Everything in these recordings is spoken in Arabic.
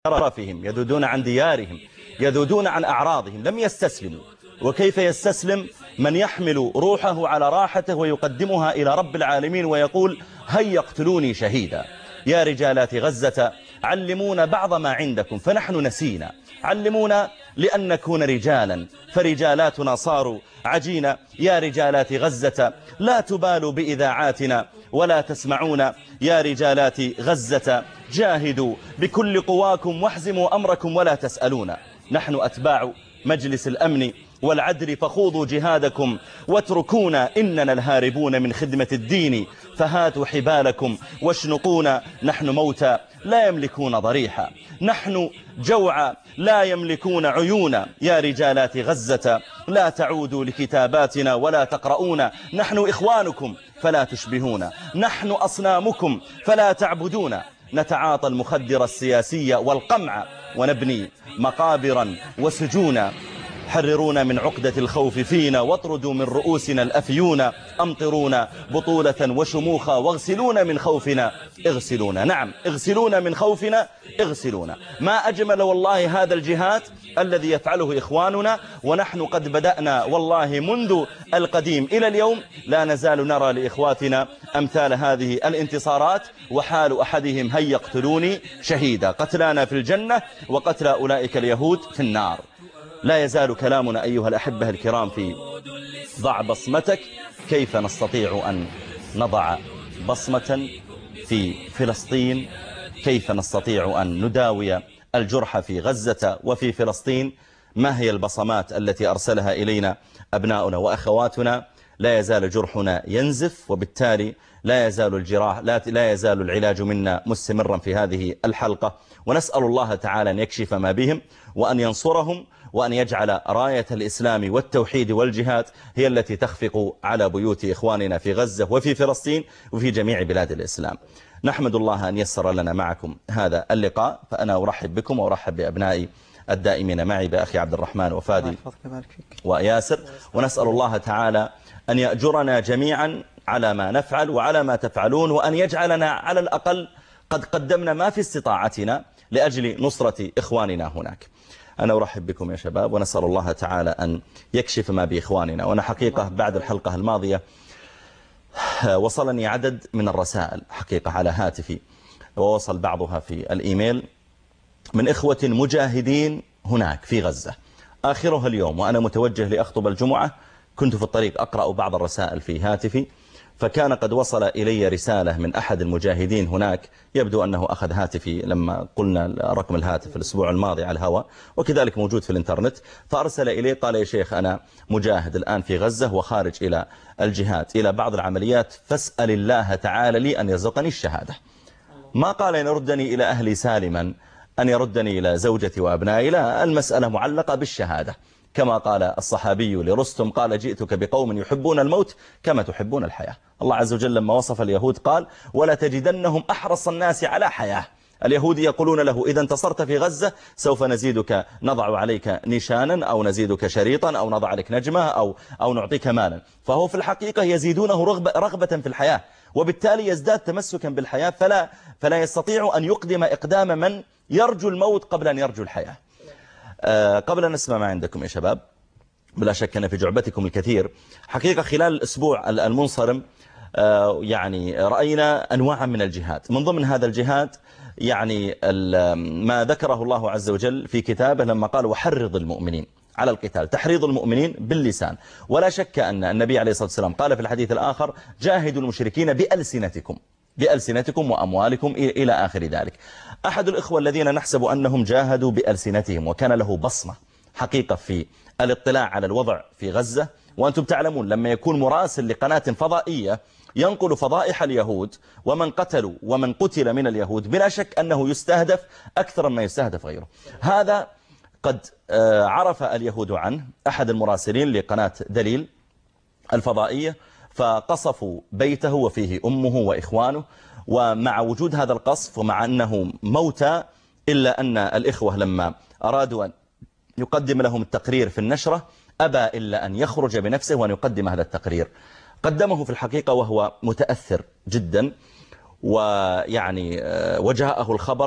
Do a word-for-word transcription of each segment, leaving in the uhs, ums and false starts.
شرفهم، يذودون عن ديارهم، يذودون عن أعراضهم، لم يستسلموا. وكيف يستسلم من يحمل روحه على راحته ويقدمها إلى رب العالمين ويقول هيا اقتلوني شهيدا. يا رجالات غزة علمونا بعض ما عندكم فنحن نسينا، علمونا لأن نكون رجالا فرجالاتنا صاروا عجينا. يا رجالات غزة لا تبالوا بإذاعاتنا ولا تسمعون، يا رجالات غزة جاهدوا بكل قواكم واحزموا أمركم ولا تسألون. نحن أتباع مجلس الأمن والعدل فخوضوا جهادكم واتركونا، إننا الهاربون من خدمة الدين، فهاتوا حبالكم واشنقونا. نحن موتى لا يملكون ضريحا، نحن جوعى لا يملكون عيونا. يا رجالات غزة لا تعودوا لكتاباتنا ولا تقرؤون، نحن إخوانكم فلا تشبهون، نحن أصنامكم فلا تعبدون. نتعاطى المخدر السياسي والقمع ونبني مقابرا وسجونا. حررونا من عقدة الخوف فينا واطردوا من رؤوسنا الأفيون. أمطرونا بطولة وشموخا واغسلونا من خوفنا اغسلونا. نعم اغسلونا من خوفنا اغسلونا. ما أجمل والله هذا الجهاد الذي يفعله إخواننا، ونحن قد بدأنا والله منذ القديم إلى اليوم لا نزال نرى لإخواتنا أمثال هذه الانتصارات، وحال أحدهم هيا اقتلوني شهيدا. قتلانا في الجنة وقتل أولئك اليهود في النار. لا يزال كلامنا أيها الأحبة الكرام في ضع بصمتك. كيف نستطيع أن نضع بصمة في فلسطين؟ كيف نستطيع أن نداوي الجرح في غزة وفي فلسطين؟ ما هي البصمات التي أرسلها إلينا أبناؤنا وأخواتنا؟ لا يزال جرحنا ينزف، وبالتالي لا يزال الجراح لا, لا يزال العلاج منا مستمرا في هذه الحلقة. ونسأل الله تعالى أن يكشف ما بهم وأن ينصرهم وأن يجعل راية الإسلام والتوحيد والجهاد هي التي تخفق على بيوت إخواننا في غزة وفي فلسطين وفي جميع بلاد الإسلام. نحمد الله أن يسر لنا معكم هذا اللقاء، فأنا أرحب بكم وأرحب بأبنائي الدائمين معي بأخي عبد الرحمن وفادي وياسر، ونسأل الله تعالى أن يأجرنا جميعا على ما نفعل وعلى ما تفعلون، وأن يجعلنا على الأقل قد قدمنا ما في استطاعتنا لأجل نصرة إخواننا هناك. أنا أرحب بكم يا شباب، ونسأل الله تعالى أن يكشف ما بإخواننا. وأنا حقيقة بعد الحلقة الماضية وصلني عدد من الرسائل حقيقة على هاتفي، ووصل بعضها في الإيميل من إخوة مجاهدين هناك في غزة. آخرها اليوم وأنا متوجه لأخطب الجمعة كنت في الطريق أقرأ بعض الرسائل في هاتفي، فكان قد وصل إلي رسالة من أحد المجاهدين هناك، يبدو أنه أخذ هاتفي لما قلنا رقم الهاتف الأسبوع الماضي على الهواء، وكذلك موجود في الإنترنت، فأرسل إليه قال يا شيخ أنا مجاهد الآن في غزة وخارج إلى الجهاد إلى بعض العمليات، فاسأل الله تعالى لي أن يرزقني الشهادة. ما قال أن يردني إلى أهلي سالما، أن يردني إلى زوجتي وأبنائي، لا، المسألة معلقة بالشهادة. كما قال الصحابي لرستم قال جئتك بقوم يحبون الموت كما تحبون الحياة. الله عز وجل لما وصف اليهود قال ولا تجدنهم أحرص الناس على حياة. اليهود يقولون له إذا انتصرت في غزة سوف نزيدك، نضع عليك نشانا أو نزيدك شريطا أو نضع عليك نجمة أو, أو نعطيك مالا. فهو في الحقيقة يزيدونه رغبة, رغبة في الحياة، وبالتالي يزداد تمسكا بالحياة، فلا, فلا يستطيع أن يقدم إقدام من يرجو الموت قبل أن يرجو الحياة. أه قبل أن نسمع ما عندكم يا شباب، بلا شك أن في جعبتكم الكثير. حقيقة خلال الأسبوع المنصرم أه يعني رأينا أنواعا من الجهاد. من ضمن هذا الجهاد يعني ما ذكره الله عز وجل في كتابه لما قال وحرض المؤمنين على القتال، تحريض المؤمنين باللسان. ولا شك أن النبي عليه الصلاة والسلام قال في الحديث الآخر جاهدوا المشركين بألسنتكم بألسنتكم وأموالكم إلى آخر ذلك. أحد الإخوة الذين نحسب أنهم جاهدوا بألسنتهم وكان له بصمة حقيقة في الاطلاع على الوضع في غزة، وأنتم تعلمون لما يكون مراسل لقناة فضائية ينقل فضائح اليهود ومن قتلوا ومن قتل من اليهود، بلا شك أنه يستهدف أكثر مما يستهدف غيره. هذا قد عرف اليهود عنه أحد المراسلين لقناة دليل الفضائية، فقصفوا بيته وفيه أمه وإخوانه. ومع وجود هذا القصف ومع أنه موتى، إلا أن الإخوة لما أرادوا أن يقدم لهم التقرير في النشرة أبى إلا أن يخرج بنفسه وأن يقدم هذا التقرير. قدمه في الحقيقة وهو متأثر جدا، ويعني وجاءه الخبر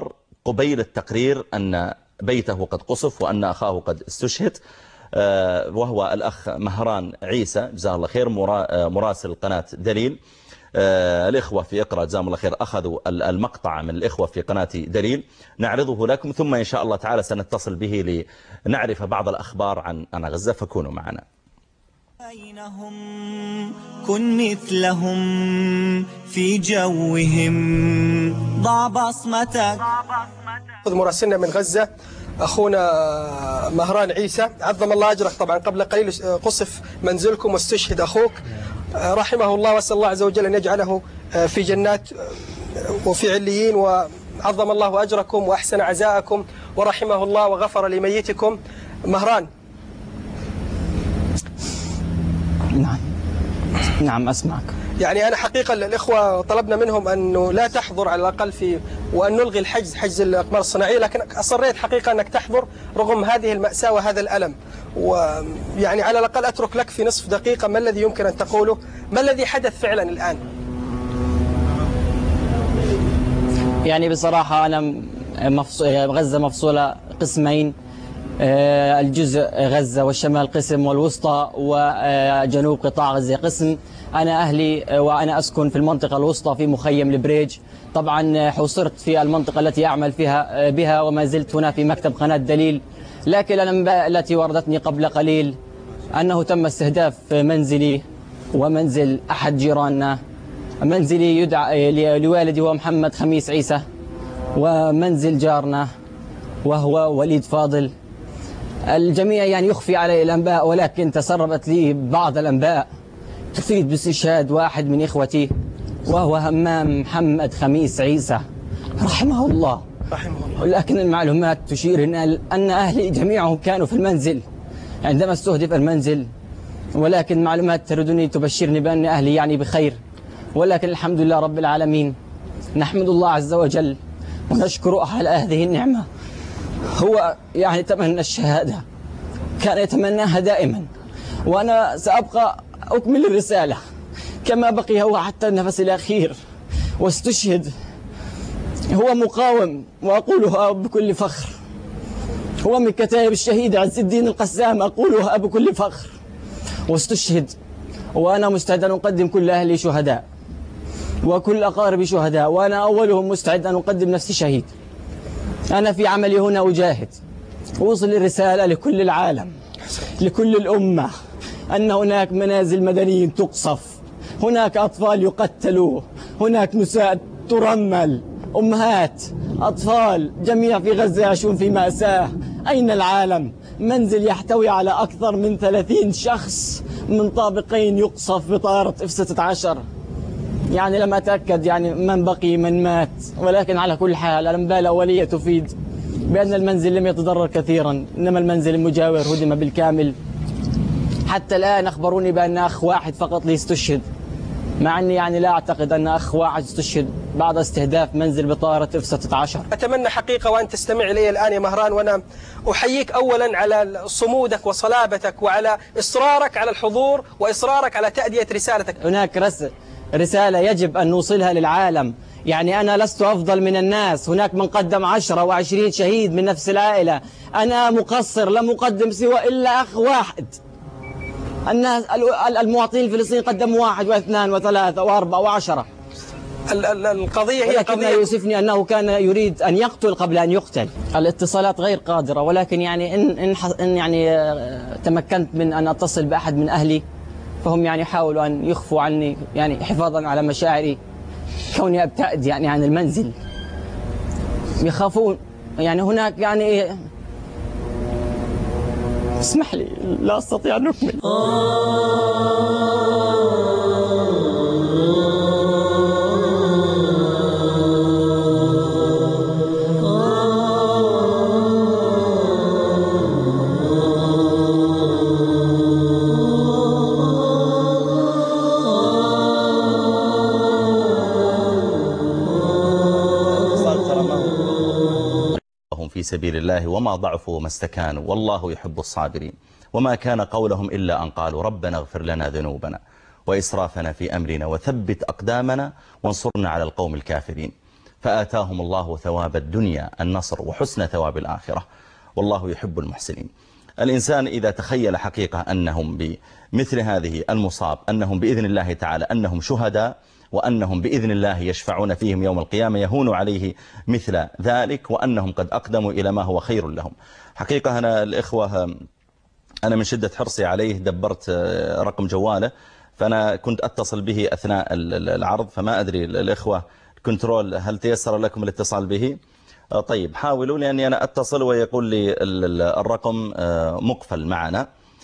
قبيل التقرير أن بيته قد قصف وأن أخاه قد استشهد، وهو الأخ مهران عيسى جزاه الله خير مراسل قناة دليل. الإخوة في إقرأ جزاهم الله خير أخذوا المقطع من الإخوة في قناة دليل، نعرضه لكم ثم إن شاء الله تعالى سنتصل به لنعرف بعض الأخبار عن عن غزة، فكونوا معنا. بينهم كن مثلهم في جوهم، ضع بصمتك. مراسلنا من غزة أخونا مهران عيسى، عظم الله أجرك. طبعا قبل قليل قصف منزلكم واستشهد أخوك رحمه الله، وأسأل الله عز وجل أن يجعله في جنات وفي عليين، وعظم الله أجركم وأحسن عزاءكم ورحمه الله وغفر لميتكم. مهران. نعم نعم أسمعك. يعني أنا حقيقة الإخوة طلبنا منهم أنه لا تحضر على الأقل في وأن نلغي الحجز حجز الأقمار الصناعية، لكن أصريت حقيقة أنك تحضر رغم هذه المأساة وهذا الألم. ويعني على الأقل أترك لك في نصف دقيقة ما الذي يمكن أن تقوله، ما الذي حدث فعلا الآن؟ يعني بصراحة أنا مفصول غزة مفصولة قسمين، الجزء غزة والشمال قسم والوسطى وجنوب قطاع غزة قسم. أنا أهلي وأنا أسكن في المنطقة الوسطى في مخيم البريج. طبعا حصرت في المنطقة التي أعمل فيها بها وما زلت هنا في مكتب قناة دليل. لكن الأنباء التي وردتني قبل قليل أنه تم استهداف منزلي ومنزل أحد جيراننا. منزلي يدعى لوالدي هو محمد خميس عيسى، ومنزل جارنا وهو وليد فاضل. الجميع يعني يخفي علي الأنباء، ولكن تسربت لي بعض الأنباء تفيد باستشهاد واحد من إخوتي وهو همام محمد خميس عيسى رحمه الله. رحمه الله. لكن المعلومات تشير أن أهلي جميعهم كانوا في المنزل عندما استهدف المنزل، ولكن معلومات تردني تبشرني بأن أهلي يعني بخير. ولكن الحمد لله رب العالمين، نحمد الله عز وجل ونشكره على هذه النعمة. هو يعني تمنى الشهادة، كان يتمناها دائما، وأنا سأبقى أكمل الرسالة كما بقي هو حتى النفس الأخير واستشهد. هو مقاوم وأقولها بكل فخر، هو من كتائب الشهيد عز الدين القسام، أقولها بكل فخر، واستشهد. وأنا مستعد أن أقدم كل أهلي شهداء وكل أقاربي شهداء، وأنا أولهم مستعد أن أقدم نفسي شهيد. أنا في عملي هنا أجاهد، أوصل الرسالة لكل العالم لكل الأمة أن هناك منازل مدنيين تقصف، هناك أطفال يقتلوا، هناك نساء ترمل، أمهات أطفال جميع في غزة يعيشون في مأساة. أين العالم؟ منزل يحتوي على أكثر من ثلاثين شخص من طابقين يقصف بطائرة إف ستة عشر. يعني لم أتأكد يعني من بقي من مات، ولكن على كل حال الأنباء الأولية تفيد بأن المنزل لم يتضرر كثيرا، إنما المنزل المجاور هدم بالكامل. حتى الآن أخبروني بأن أخ واحد فقط لي استشهد، مع أني يعني لا أعتقد أن أخ واحد استشهد بعد استهداف منزل بطائرة إف ستة عشر. أتمنى حقيقة وأن تستمع إلي الآن يا مهران، وأنا أحييك أولا على صمودك وصلابتك وعلى إصرارك على الحضور وإصرارك على تأدية رسالتك. هناك رس رسالة يجب أن نوصلها للعالم. يعني أنا لست أفضل من الناس، هناك من قدم عشرة وعشرين شهيد من نفس العائلة، أنا مقصر لم أقدم سوى إلا أخ واحد. الناس المواطنين الفلسطينيين قدموا واحد واثنان وثلاثة وأربعة وعشرة. القضية هي قضية يوسفني أنه كان يريد أن يقتل قبل أن يقتل. الاتصالات غير قادرة، ولكن يعني إن, إن, إن يعني تمكنت من أن أتصل بأحد من أهلي فهم يعني حاولوا أن يخفوا عني، يعني حفاظا على مشاعري كوني أبتعد يعني عن المنزل، يخافون. يعني هناك يعني اسمح لي لا أستطيع أن أكمل. في سبيل الله وما ضعفوا وما استكانوا والله يحب الصابرين، وما كان قولهم إلا أن قالوا ربنا اغفر لنا ذنوبنا وإسرافنا في أمرنا وثبت أقدامنا وانصرنا على القوم الكافرين. فآتاهم الله ثواب الدنيا النصر وحسن ثواب الآخرة والله يحب المحسنين. الإنسان إذا تخيل حقيقة أنهم بمثل هذه المصاب أنهم بإذن الله تعالى أنهم شهداء وأنهم بإذن الله يشفعون فيهم يوم القيامة يهون عليه مثل ذلك وأنهم قد أقدموا إلى ما هو خير لهم. حقيقة أنا الإخوة أنا من شدة حرصي عليه دبرت رقم جواله، فأنا كنت أتصل به أثناء العرض، فما أدري الإخوة كنترول هل تيسر لكم الاتصال به؟ طيب حاولوا، لأني أنا أتصل ويقول لي الرقم مقفل معنا.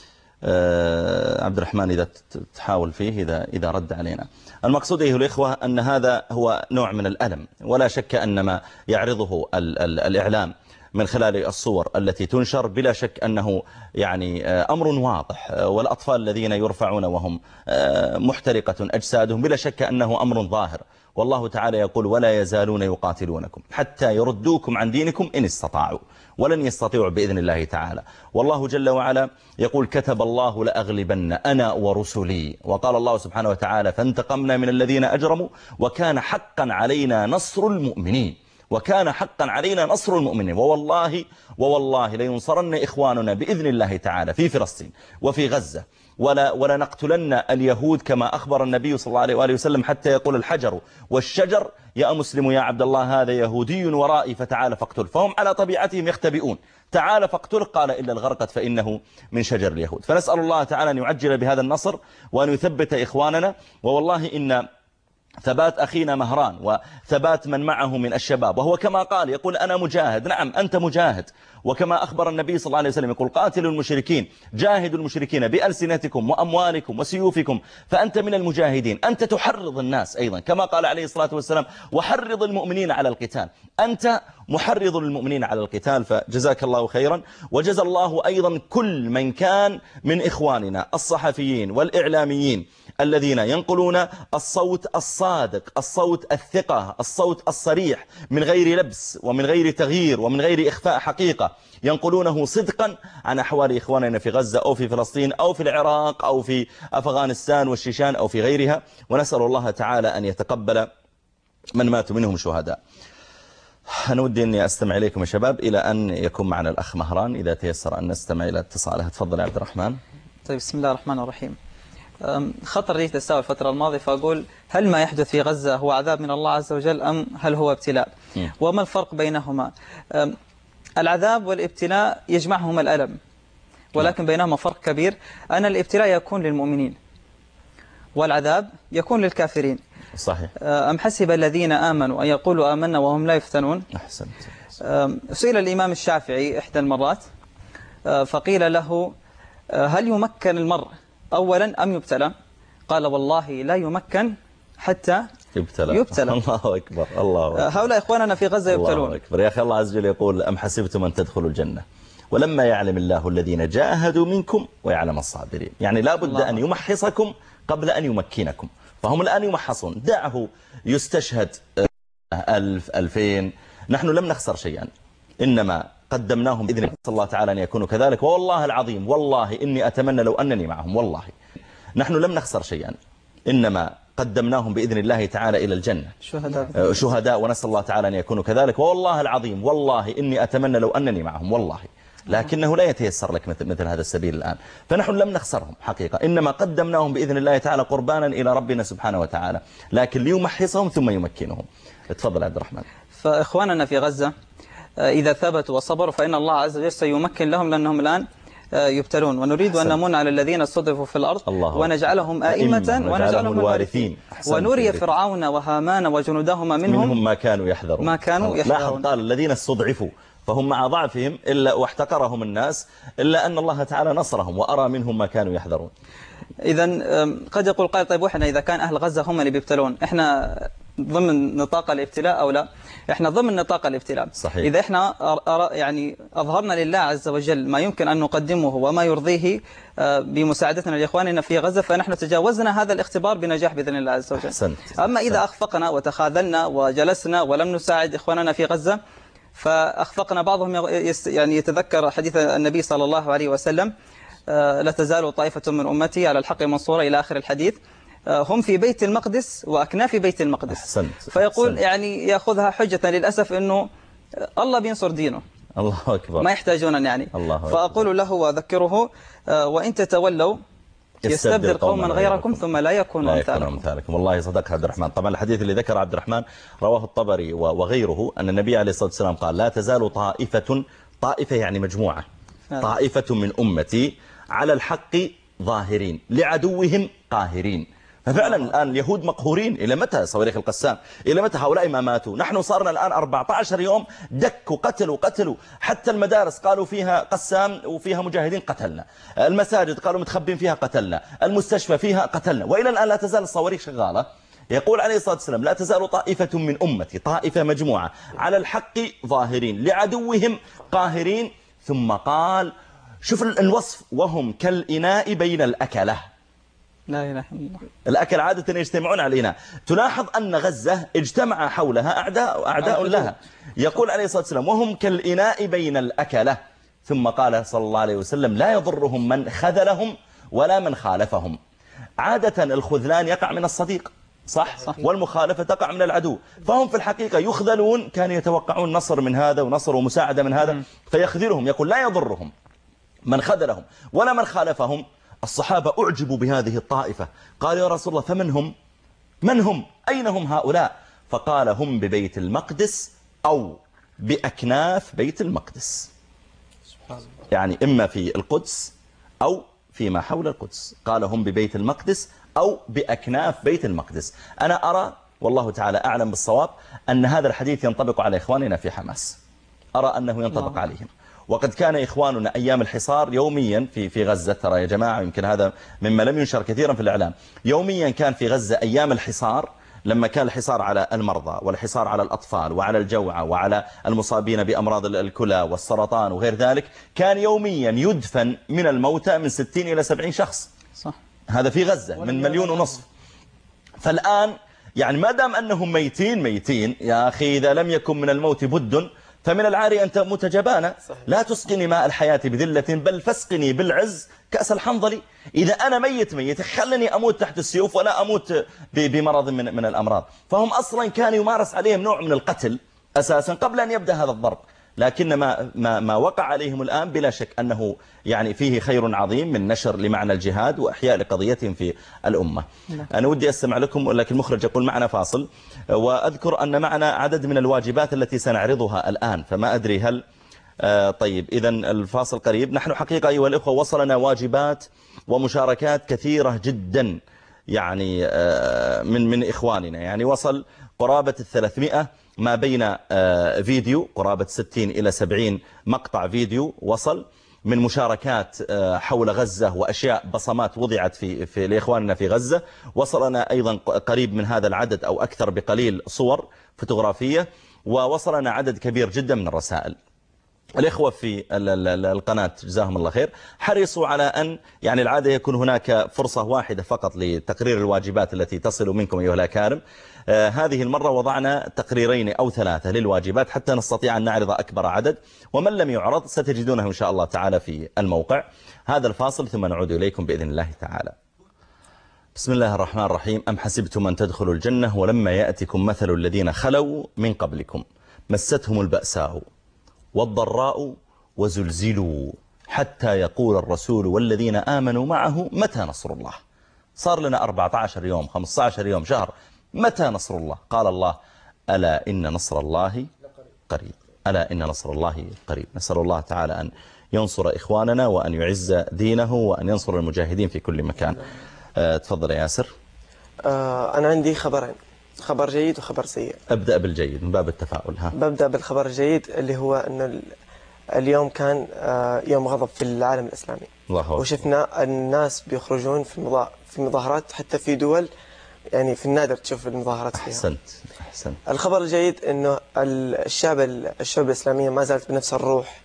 عبد الرحمن إذا تحاول فيه إذا إذا رد علينا. المقصود أيها الإخوة أن هذا هو نوع من الألم، ولا شك أن ما يعرضه ال ال الإعلام من خلال الصور التي تنشر بلا شك أنه يعني أمر واضح، والأطفال الذين يرفعون وهم محترقة أجسادهم بلا شك أنه أمر ظاهر، والله تعالى يقول ولا يزالون يقاتلونكم حتى يردوكم عن دينكم إن استطاعوا، ولن يستطيعوا بإذن الله تعالى. والله جل وعلا يقول كتب الله لأغلبن أنا ورسلي، وقال الله سبحانه وتعالى فانتقمنا من الذين أجرموا وكان حقا علينا نصر المؤمنين، وكان حقا علينا نصر المؤمنين. ووالله ووالله لينصرن إخواننا بإذن الله تعالى في فلسطين وفي غزة، ولا, ولا نقتلن اليهود كما أخبر النبي صلى الله عليه وآله وسلم حتى يقول الحجر والشجر يا مسلم يا عبد الله هذا يهودي ورائي فتعال فاقتل، فهم على طبيعتهم يختبئون، تعال فاقتل قال إلا الغرقت فإنه من شجر اليهود. فنسأل الله تعالى أن يعجل بهذا النصر وأن يثبت إخواننا. ووالله إن ثبات أخينا مهران وثبات من معه من الشباب، وهو كما قال يقول أنا مجاهد، نعم أنت مجاهد، وكما أخبر النبي صلى الله عليه وسلم يقول قاتلوا المشركين جاهدوا المشركين بألسنتكم وأموالكم وسيوفكم فأنت من المجاهدين، أنت تحرض الناس أيضا كما قال عليه الصلاة والسلام وحرض المؤمنين على القتال، أنت محرض المؤمنين على القتال. فجزاك الله خيرا، وجزا الله أيضا كل من كان من إخواننا الصحفيين والإعلاميين الذين ينقلون الصوت الصادق، الصوت الثقة، الصوت الصريح من غير لبس ومن غير تغيير ومن غير إخفاء حقيقة، ينقلونه صدقا عن أحوال إخواننا في غزة أو في فلسطين أو في العراق أو في أفغانستان والشيشان أو في غيرها. ونسأل الله تعالى أن يتقبل من ماتوا منهم شهداء. أنا ودي أني أستمع إليكم يا شباب إلى أن يكون معنا الأخ مهران إذا تيسر أن نستمع إلى اتصاله. تفضل يا عبد الرحمن. طيب بسم الله الرحمن الرحيم. خطر لي تساوي الفترة الماضية فأقول هل ما يحدث في غزة هو عذاب من الله عز وجل أم هل هو ابتلاء؟ وما الفرق بينهما؟ العذاب والابتلاء يجمعهما الألم، ولكن بينهما فرق كبير، أن الابتلاء يكون للمؤمنين والعذاب يكون للكافرين. صحيح. أم حسب الذين آمنوا أن يقولوا آمنا وهم لا يفتنون. أحسنت. سئل الإمام الشافعي إحدى المرات فقيل له هل يمكن المرء أولا أم يبتلى؟ قال والله لا يمكن حتى يبتلى. يبتلى. الله أكبر. الله أكبر. هؤلاء إخواننا في غزة يبتلون. الله أكبر. يا أخي الله عز وجل يقول أم حسبتم أن تدخلوا الجنة ولما يعلم الله الذين جاهدوا منكم ويعلم الصابرين. يعني لا بد أن يمحصكم قبل أن يمكنكم، فهم الآن يمحصون. دعه يستشهد ألف ألفين، نحن لم نخسر شيئا، إنما قدمناهم بإذن الله تعالى أن يكونوا كذلك. والله العظيم والله إني أتمنى لو أنني معهم، والله نحن لم نخسر شيئا، إنما قدمناهم بإذن الله تعالى إلى الجنة شهداء شهداء ونسأل الله تعالى أن يكونوا كذلك. والله العظيم والله إني أتمنى لو أنني معهم، والله لكنه لا يتيسر لك مثل, مثل هذا السبيل الآن. فنحن لم نخسرهم حقيقة، إنما قدمناهم بإذن الله تعالى قربانا إلى ربنا سبحانه وتعالى، لكن ليمحصهم ثم يمكنهم. اتفضل عبد الرحمن. فإخواننا في غزة إذا ثبتوا وصبروا فإن الله عز وجل سيمكن لهم، لأنهم الآن يبتلون. ونريد أن نمن على الذين استضعفوا في الأرض ونجعلهم أئمة ونجعلهم الوارثين، ونري فرعون وهامان وجنودهما منهم, منهم ما كانوا يحذرون ما كانوا يحذرون. قال الذين استضعفوا فهم مع ضعفهم إلا واحتقرهم الناس، إلا أن الله تعالى نصرهم وأرى منهم ما كانوا يحذرون. إذا قد يقول قائل طيب وإحنا إذا كان أهل غزة هم اللي بيبتلون إحنا ضمن نطاق الابتلاء أو لا؟ إحنا ضمن نطاق الابتلاء. صحيح. إذا إحنا يعني أظهرنا لله عز وجل ما يمكن أن نقدمه وما يرضيه بمساعدتنا لإخواننا في غزة، فنحن تجاوزنا هذا الاختبار بنجاح بإذن الله عز وجل. أحسنت. أما إذا أخفقنا وتخاذلنا وجلسنا ولم نساعد إخواننا في غزة، فأخفقنا. بعضهم يعني يتذكر حديث النبي صلى الله عليه وسلم لا تزال طائفة من أمتي على الحق منصورة إلى آخر الحديث. هم في بيت المقدس وأكناف بيت المقدس. أحسنت. فيقول أحسنت. يعني يأخذها حجة للأسف أنه الله بينصر دينه، الله أكبر، ما يحتاجون يعني. الله أكبر. فأقول له وأذكره وإن تتولوا يستبدل قوما غيركم ثم لا يكونوا أمثالكم. أمثالكم. والله صدق عبد الرحمن. طبعا الحديث اللي ذكر عبد الرحمن رواه الطبري وغيره أن النبي عليه الصلاة والسلام قال لا تزال طائفة، طائفة يعني مجموعة، طائفة من أمتي على الحق ظاهرين لعدوهم قاهرين. ففعلا الآن اليهود مقهورين. إلى متى صواريخ القسام؟ إلى متى هؤلاء ما ماتوا؟ نحن صارنا الآن أربعة عشر يوم دك وقتلوا قتلوا حتى المدارس قالوا فيها قسام وفيها مجاهدين قتلنا، المساجد قالوا متخبين فيها قتلنا، المستشفى فيها قتلنا، وإلى الآن لا تزال الصواريخ شغالة. يقول عليه الصلاة والسلام لا تزال طائفة من أمتي، طائفة مجموعة على الحق ظاهرين لعدوهم قاهرين. ثم قال شوف الوصف وهم كالإناء بين الأكلة. لا إله إلا الله. الأكل عادة يجتمعون على الإناء. تلاحظ أن غزة اجتمع حولها أعداء أعداء لها. يقول عليه الصلاة والسلام وهم كالإناء بين الأكلة. ثم قال صلى الله عليه وسلم لا يضرهم من خذلهم ولا من خالفهم. عادة الخذلان يقع من الصديق صح؟ صح، والمخالفة تقع من العدو. فهم في الحقيقة يخذلون، كانوا يتوقعون نصر من هذا ونصر ومساعدة من هذا فيخذلهم. يقول لا يضرهم من خذلهم ولا من خالفهم. الصحابة أعجبوا بهذه الطائفة، قال يا رسول الله فمن هم؟ من هم؟ أين هم هؤلاء؟ فقال هم ببيت المقدس أو بأكناف بيت المقدس، يعني إما في القدس أو فيما حول القدس. قال هم ببيت المقدس أو بأكناف بيت المقدس. أنا أرى والله تعالى أعلم بالصواب أن هذا الحديث ينطبق على إخواننا في حماس، أرى أنه ينطبق عليهم. وقد كان إخواننا أيام الحصار يوميا في في غزة، ترى يا جماعة يمكن هذا مما لم ينشر كثيرا في الإعلام، يوميا كان في غزة أيام الحصار لما كان الحصار على المرضى والحصار على الأطفال وعلى الجوعى وعلى المصابين بأمراض الكلى والسرطان وغير ذلك، كان يوميا يدفن من الموتى من ستين إلى سبعين شخص. صح. هذا في غزة من مليون ونصف. فالآن يعني ما دام أنهم ميتين ميتين يا أخي، إذا لم يكن من الموت بد فمن العار أن تموت جبانا. لا تسقني ماء الحياة بذلة بل فاسقني بالعز كأس الحنظل. إذا أنا ميت ميت خلني أموت تحت السيوف ولا أموت بمرض من من الأمراض. فهم أصلا كان يمارس عليهم نوع من القتل أساسا قبل أن يبدأ هذا الضرب. لكن ما, ما, ما وقع عليهم الآن بلا شك أنه يعني فيه خير عظيم من نشر لمعنى الجهاد وأحياء لقضيتهم في الأمة. أنا ودي أستمع لكم، ولكن المخرج يقول معنا فاصل، وأذكر أن معنا عدد من الواجبات التي سنعرضها الآن، فما أدري هل آه طيب إذن الفاصل قريب. نحن حقيقة أيها الإخوة وصلنا واجبات ومشاركات كثيرة جدا يعني آه من من إخواننا، يعني وصل قرابة الثلاثمائة ما بين فيديو قرابة ستين إلى سبعين مقطع فيديو وصل من مشاركات حول غزة وأشياء بصمات وضعت في في لإخواننا في غزة. وصلنا أيضا قريب من هذا العدد أو أكثر بقليل صور فوتوغرافية، ووصلنا عدد كبير جدا من الرسائل. الإخوة في القناة جزاهم الله خير حرصوا على أن يعني العادة يكون هناك فرصة واحدة فقط لتقرير الواجبات التي تصل منكم أيها الأكارم. آه هذه المرة وضعنا تقريرين أو ثلاثة للواجبات حتى نستطيع أن نعرض أكبر عدد، ومن لم يعرض ستجدونه إن شاء الله تعالى في الموقع. هذا الفاصل ثم نعود إليكم بإذن الله تعالى. بسم الله الرحمن الرحيم. أم حسبتم أن تدخلوا الجنة ولما يأتكم مثل الذين خلوا من قبلكم مستهم البأساء والضراء وزلزلوا حتى يقول الرسول والذين آمنوا معه متى نصر الله. صار لنا أربعة عشر يوم خمسة عشر يوم شهر، متى نصر الله؟ قال الله ألا إن نصر الله قريب، ألا إن نصر الله قريب. نسأل الله تعالى أن ينصر إخواننا وأن يعز دينه وأن ينصر المجاهدين في كل مكان. أه تفضل يا ياسر. أه أنا عندي خبرين، خبر جيد وخبر سيء. أبدأ بالجيد من باب التفاؤل. ها ببدأ بالخبر الجيد اللي هو أنه اليوم كان يوم غضب في العالم الإسلامي، الله وشفنا الناس بيخرجون في في مظاهرات حتى في دول يعني في النادر تشوف المظاهرات فيها. أحسنت أحسنت. الخبر الجيد أنه الشعب الشعوب الإسلامية ما زالت بنفس الروح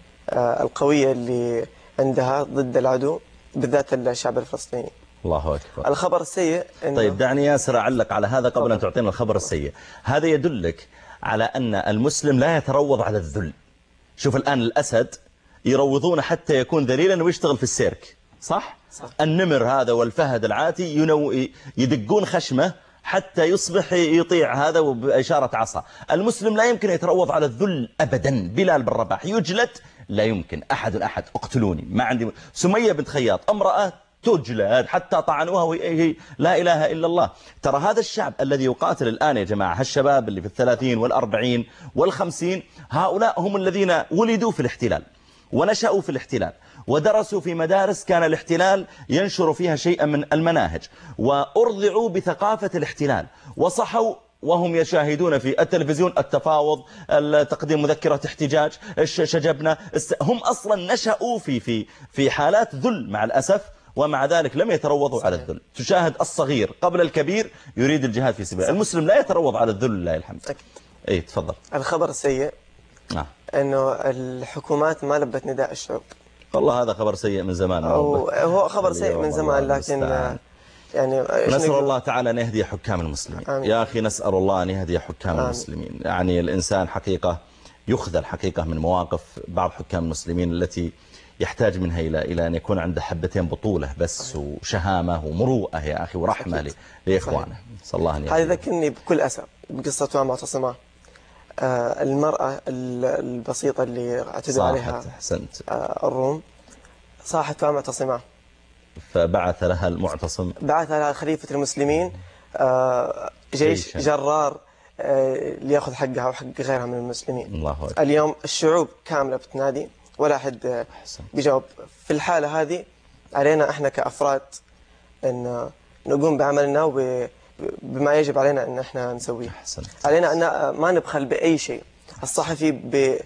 القوية اللي عندها ضد العدو بالذات الشعب الفلسطيني. الله أكبر. الخبر السيء إنه طيب دعني ياسر أعلق على هذا قبل أن تعطينا الخبر السيء. هذا يدلك على أن المسلم لا يتروض على الذل. شوف الآن الأسد يروضون حتى يكون ذليلا ويشتغل في السيرك صح؟ صح. النمر هذا والفهد العاتي ينو يدقون خشمه حتى يصبح يطيع هذا بإشارة عصا. المسلم لا يمكن يتروض على الذل أبدا. بلال بن رباح يجلد، لا يمكن. أحد أحد اقتلوني، ما عندي. سمية بنت خياط امرأة تجلد حتى طعنوها وهي لا إله إلا الله. ترى هذا الشعب الذي يقاتل الآن يا جماعة، هالشباب اللي في الثلاثين والأربعين والخمسين، هؤلاء هم الذين ولدوا في الاحتلال ونشأوا في الاحتلال ودرسوا في مدارس كان الاحتلال ينشر فيها شيئا من المناهج، وأرضعوا بثقافة الاحتلال، وصحوا وهم يشاهدون في التلفزيون التفاوض، تقديم مذكرة احتجاج، شجبنا. هم أصلا نشأوا في في في حالات ذل مع الأسف، ومع ذلك لم يتروضوا على الذل. تشاهد الصغير قبل الكبير يريد الجهاد في سبيل. المسلم لا يتروض على الذل لله الحمد. اي تفضل. الخبر السيء آه. انه الحكومات ما لبت نداء الشعوب. والله هذا خبر سيء من زمان. هو خبر سيء من زمان، لكن يعني نسأل الله تعالى أن يهدي حكام المسلمين. آمين. يا أخي نسأل الله أن يهدي حكام آمين. المسلمين. يعني الإنسان حقيقة يخذل حقيقة من مواقف بعض حكام المسلمين التي يحتاج منها إلى إلى أن يكون عنده حبتين بطولة بس وشهامة ومروءة يا أخي ورحمة لإخوانه. صلى الله عليه وسلم. هذا ذكرني بكل أسف بقصة معتصمة، آه المرأة البسيطة اللي اعتدوا عليها آه الروم، صاحت معتصمة، فبعث لها المعتصم، بعث لها خليفة المسلمين آه جيش جيشا. جرار آه ليأخذ حقها وحق غيرها من المسلمين. الله أكبر. اليوم الشعوب كاملة بتنادي ولا أحد بيجاوب. في الحالة هذه علينا احنا كأفراد ان نقوم بعملنا وبما يجب علينا ان احنا نسويه. علينا ان ما نبخل بأي شيء. الصحفي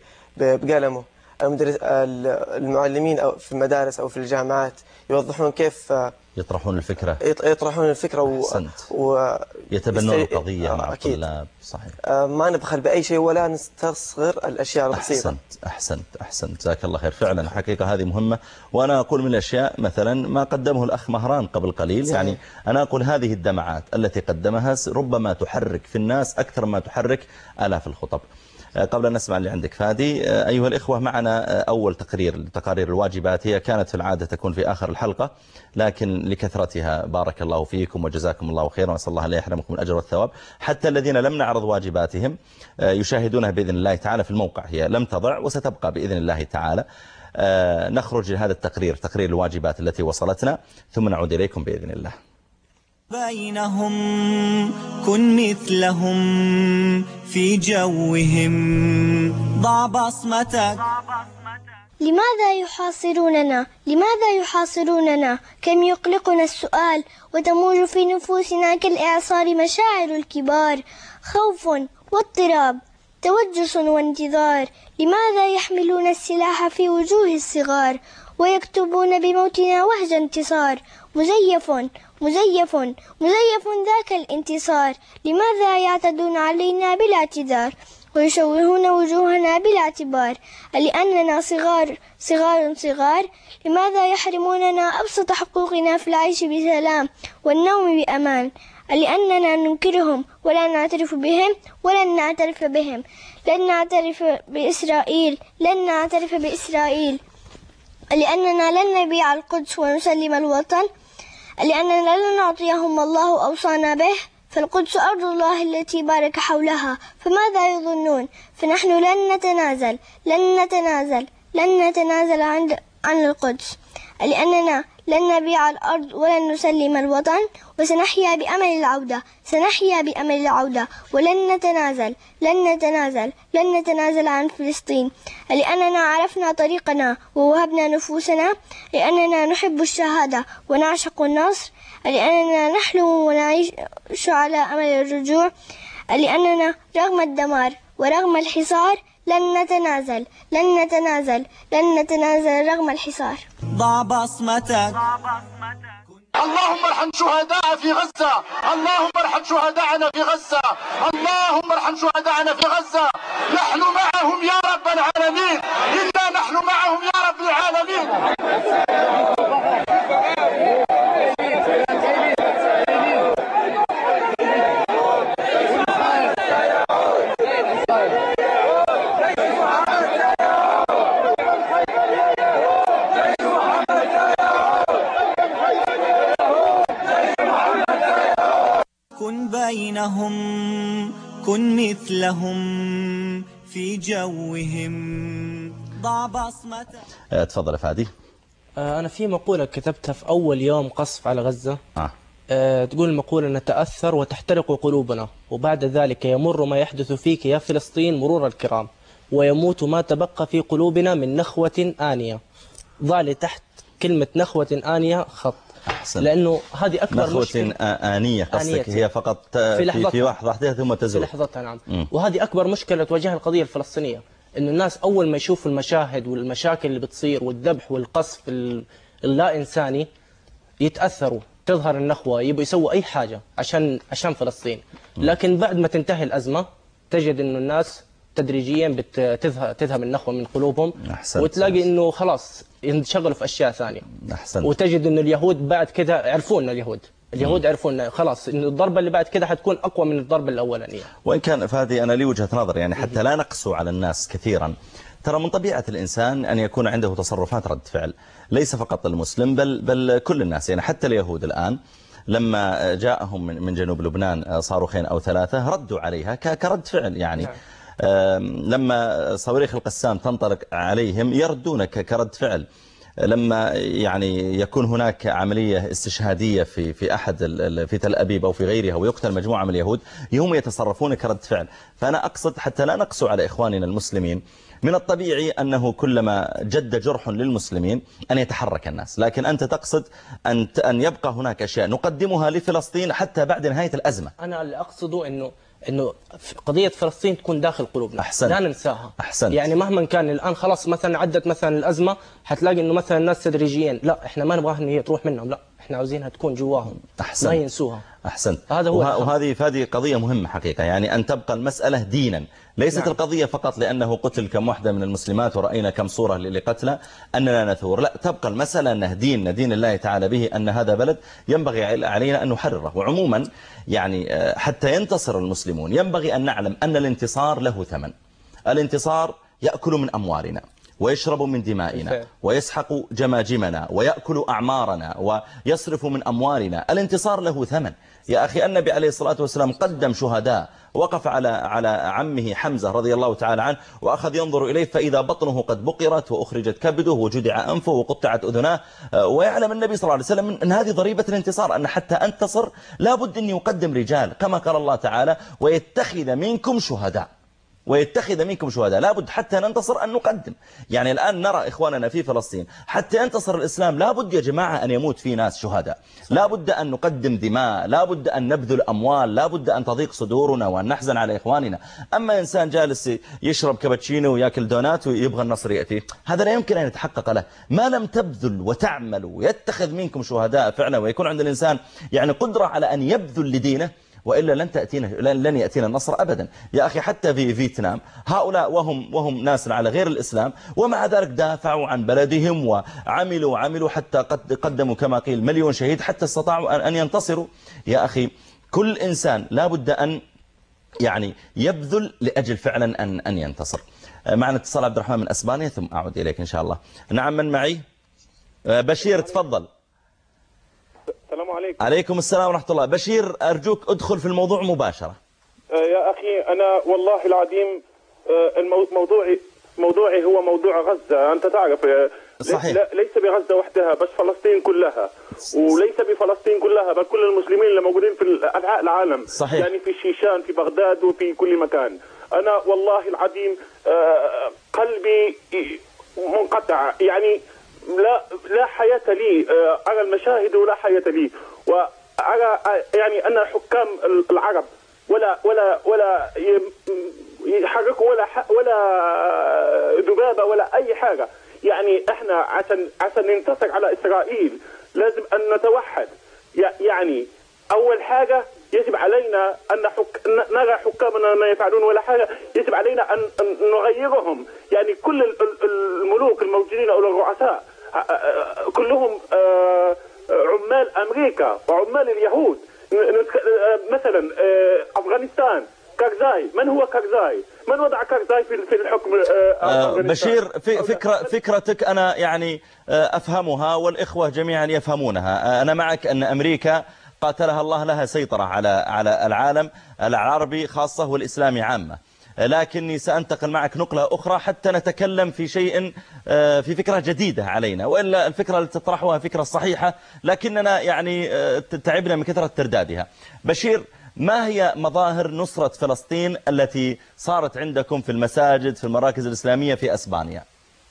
بقلمه، المدرس المعلمين أو في المدارس أو في الجامعات يوضحون كيف يطرحون الفكرة يطرحون الفكرة و... و... يتبنون القضية مع الطلاب. صحيح. ما نبخل بأي شيء ولا نستصغر الأشياء البسيطة. أحسنت أحسنت أحسنت جزاك الله خير. فعلا حقيقة هذه مهمة. وأنا أقول من الأشياء مثلا ما قدمه الأخ مهران قبل قليل. صحيح. يعني أنا أقول هذه الدمعات التي قدمها ربما تحرك في الناس أكثر ما تحرك آلاف الخطب. قبل أن نسمع اللي عندك فادي، أيها الإخوة معنا أول تقرير تقارير الواجبات. هي كانت في العادة تكون في آخر الحلقة، لكن لكثرتها بارك الله فيكم وجزاكم الله خيرا، وأسأل الله لا يحرمكم الأجر والثواب. حتى الذين لم نعرض واجباتهم يشاهدونها بإذن الله تعالى في الموقع، هي لم تضع وستبقى بإذن الله تعالى. نخرج لهذا التقرير، تقرير الواجبات التي وصلتنا، ثم نعود إليكم بإذن الله. بينهم كن مثلهم في جوهم، ضع بصمتك. لماذا يحاصروننا؟ لماذا يحاصروننا؟ كم يقلقنا السؤال، وتموج في نفوسنا كالإعصار مشاعر الكبار، خوف واضطراب، توجس وانتظار. لماذا يحملون السلاح في وجوه الصغار، ويكتبون بموتنا وهج انتصار؟ مزيف مزيف مزيف ذاك الانتصار. لماذا يعتدون علينا بلا اعتذار، ويشوهون وجوهنا بلا اعتبار؟ لأننا صغار صغار صغار. لماذا يحرموننا أبسط حقوقنا في العيش بسلام والنوم بأمان؟ لأننا ننكرهم ولا نعترف بهم ولن نعترف بهم. لن نعترف بإسرائيل لن نعترف بإسرائيل لأننا لن نبيع القدس ونسلم الوطن، لأننا لن نعطيهم الله أوصانا به، فالقدس أرض الله التي بارك حولها. فماذا يظنون؟ فنحن لن نتنازل لن نتنازل لن نتنازل عن عن القدس، لأننا لن نبيع الأرض ولن نسلم الوطن، وسنحيا بأمل العودة سنحيا بأمل العودة ولن نتنازل لن نتنازل لن نتنازل عن فلسطين، لأننا عرفنا طريقنا ووهبنا نفوسنا، لأننا نحب الشهادة ونعشق النصر، لأننا نحلم ونعيش على أمل الرجوع، لأننا رغم الدمار ورغم الحصار لن نتنازل لن نتنازل لن نتنازل رغم الحصار. ضع بصمتك. اللهم ارحم شهداء في غزة، اللهم ارحم شهداءنا في غزة، اللهم ارحم شهداءنا في غزة. نحن معهم يا رب العالمين، إنا نحن معهم يا رب العالمين. بينهم كن مثلهم في جوهم ضع بصمتك. تفضل يا فادي. أنا في مقولة كتبتها في أول يوم قصف على غزة. آه. أه تقول المقولة: نتأثر وتحترق قلوبنا، وبعد ذلك يمر ما يحدث فيك يا فلسطين مرور الكرام، ويموت ما تبقى في قلوبنا من نخوة آنية. ضع لي تحت كلمة نخوة آنية خط. أحسن. لأنه هذه أكبر نخوة مشكلة. آنية قصدك هي فقط في لحظتها، في لحظتها ثم تزول. في لحظتها نعم. م. وهذه أكبر مشكلة تواجهها القضية الفلسطينية، إنه الناس أول ما يشوفوا المشاهد والمشاكل اللي بتصير والذبح والقصف اللا إنساني يتأثروا، تظهر النخوة، يبقوا يسووا أي حاجة عشان عشان فلسطين. لكن بعد ما تنتهي الأزمة تجد إنه الناس تدريجيا بتذهب تذهب النخوة من قلوبهم. أحسنت. وتلاقي إنه خلاص ينشغلوا في أشياء ثانية. أحسنت. وتجد إنه اليهود بعد كذا عرفونا، اليهود اليهود عرفونا خلاص إنه الضربة اللي بعد كذا حتكون أقوى من الضربة الأولانية. وإن كان فهذه أنا لي وجهة نظر، يعني حتى لا نقسو على الناس كثيرا. ترى من طبيعة الإنسان أن يكون عنده تصرفات رد فعل، ليس فقط المسلم بل بل كل الناس. يعني حتى اليهود الآن لما جاءهم من جنوب لبنان صاروخين أو ثلاثة ردوا عليها كرد فعل. يعني لما صواريخ القسام تنطلق عليهم يردون كرد فعل. لما يعني يكون هناك عملية استشهادية في في أحد في تل أبيب أو في غيرها ويقتل مجموعة من اليهود، هم يتصرفون كرد فعل. فأنا أقصد حتى لا نقسو على إخواننا المسلمين، من الطبيعي أنه كلما جد جرح للمسلمين أن يتحرك الناس، لكن أنت تقصد أن أن يبقى هناك أشياء نقدمها لفلسطين حتى بعد نهاية الأزمة. أنا اللي أقصده إنه إنه قضية فلسطين تكون داخل قلوبنا. أحسنت. لا ننساها. أحسنت. يعني مهما كان الآن خلاص مثلا عدت مثلا الأزمة، حتلاقي إنه مثلا الناس تدريجيا لا إحنا ما نبغاها إن هي تروح منهم، لا إحنا عاوزينها تكون جواهم. أحسنت. ما ينسوها. أحسنت. هذا هو. وه... وهذه هذه قضية مهمة حقيقة، يعني أن تبقى المسألة دينا، ليست نعم. القضية فقط لأنه قتل كم واحدة من المسلمات ورأينا كم صورة لقتلى أننا نثور، لا، تبقى المسألة أنه دين دين الله تعالى به، أن هذا بلد ينبغي علينا أن نحرره. وعموما يعني حتى ينتصر المسلمون ينبغي أن نعلم أن الانتصار له ثمن. الانتصار يأكل من أموالنا ويشرب من دمائنا ويسحق جماجمنا ويأكل أعمارنا ويصرف من أموالنا. الانتصار له ثمن يا أخي. النبي عليه الصلاة والسلام قدم شهداء، وقف على على عمه حمزة رضي الله تعالى عنه وأخذ ينظر إليه فإذا بطنه قد بقرت وأخرجت كبده وجدع أنفه وقطعت أذناه. ويعلم النبي صلى الله عليه وسلم أن هذه ضريبة الانتصار، أن حتى أنتصر لابد أن يقدم رجال، كما قال الله تعالى: ويتخذ منكم شهداء. ويتخذ منكم شهداء، لابد حتى ننتصر أن نقدم. يعني الآن نرى إخواننا في فلسطين حتى ينتصر الإسلام لابد يا جماعة أن يموت في ناس شهداء، لابد أن نقدم دماء، لابد أن نبذل أموال، لابد أن تضيق صدورنا وأن نحزن على إخواننا. أما إنسان جالس يشرب كابتشينو ويأكل دونات ويبغى النصر يأتي، هذا لا يمكن أن يتحقق له ما لم تبذل وتعمل ويتخذ منكم شهداء فعلا، ويكون عند الإنسان يعني قدرة على أن يبذل لدينه، وإلا لن تأتينا لن يأتينا النصر أبدا. يا أخي حتى في فيتنام هؤلاء وهم وهم ناس على غير الإسلام، ومع ذلك دافعوا عن بلدهم وعملوا عملوا حتى قد قدموا كما قيل مليون شهيد حتى استطاعوا أن ينتصروا. يا أخي كل إنسان لابد أن يعني يبذل لأجل فعلا أن أن ينتصر. معنا اتصال عبد الرحمن من أسبانيا ثم أعود إليك إن شاء الله. نعم، من معي؟ بشير تفضل. السلام عليكم. عليكم السلام ورحمة الله. بشير أرجوك أدخل في الموضوع مباشرة. يا أخي أنا والله العظيم موضوعي موضوعي هو موضوع غزة. أنت تعرف صحيح. ليس بغزة وحدها بس فلسطين كلها، وليس بفلسطين كلها بل كل المسلمين اللي موجودين في أنحاء العالم. صحيح. يعني في الشيشان في بغداد وفي كل مكان. أنا والله العظيم قلبي منقطع، يعني لا لا حياة لي، أرى المشاهد ولا حياة لي، وأرى يعني أن حكام العرب ولا ولا ولا يحركوا ولا ولا ذبابة ولا أي حاجة. يعني إحنا عشان عشان ننتصر على إسرائيل لازم أن نتوحد. يعني أول حاجة يجب علينا أن حك... نرى حكامنا ما يفعلون ولا حاجة، يجب علينا أن نغيرهم. يعني كل الملوك الموجودين أو الرؤساء كلهم عمال أمريكا وعمال اليهود. مثلا أفغانستان كارزاي، من هو كارزاي؟ من وضع كارزاي في الحكم؟ بشير فكرة فكرتك أنا يعني أفهمها والإخوة جميعا يفهمونها. أنا معك أن أمريكا قاتلها الله لها سيطرة على على العالم العربي خاصة والإسلامي عامة. لكني سأنتقل معك نقلة أخرى حتى نتكلم في شيء في فكرة جديدة علينا، وإلا الفكرة التي تطرحها فكرة صحيحة لكننا يعني تعبنا من كثرة تردادها. بشير، ما هي مظاهر نصرة فلسطين التي صارت عندكم في المساجد في المراكز الإسلامية في أسبانيا؟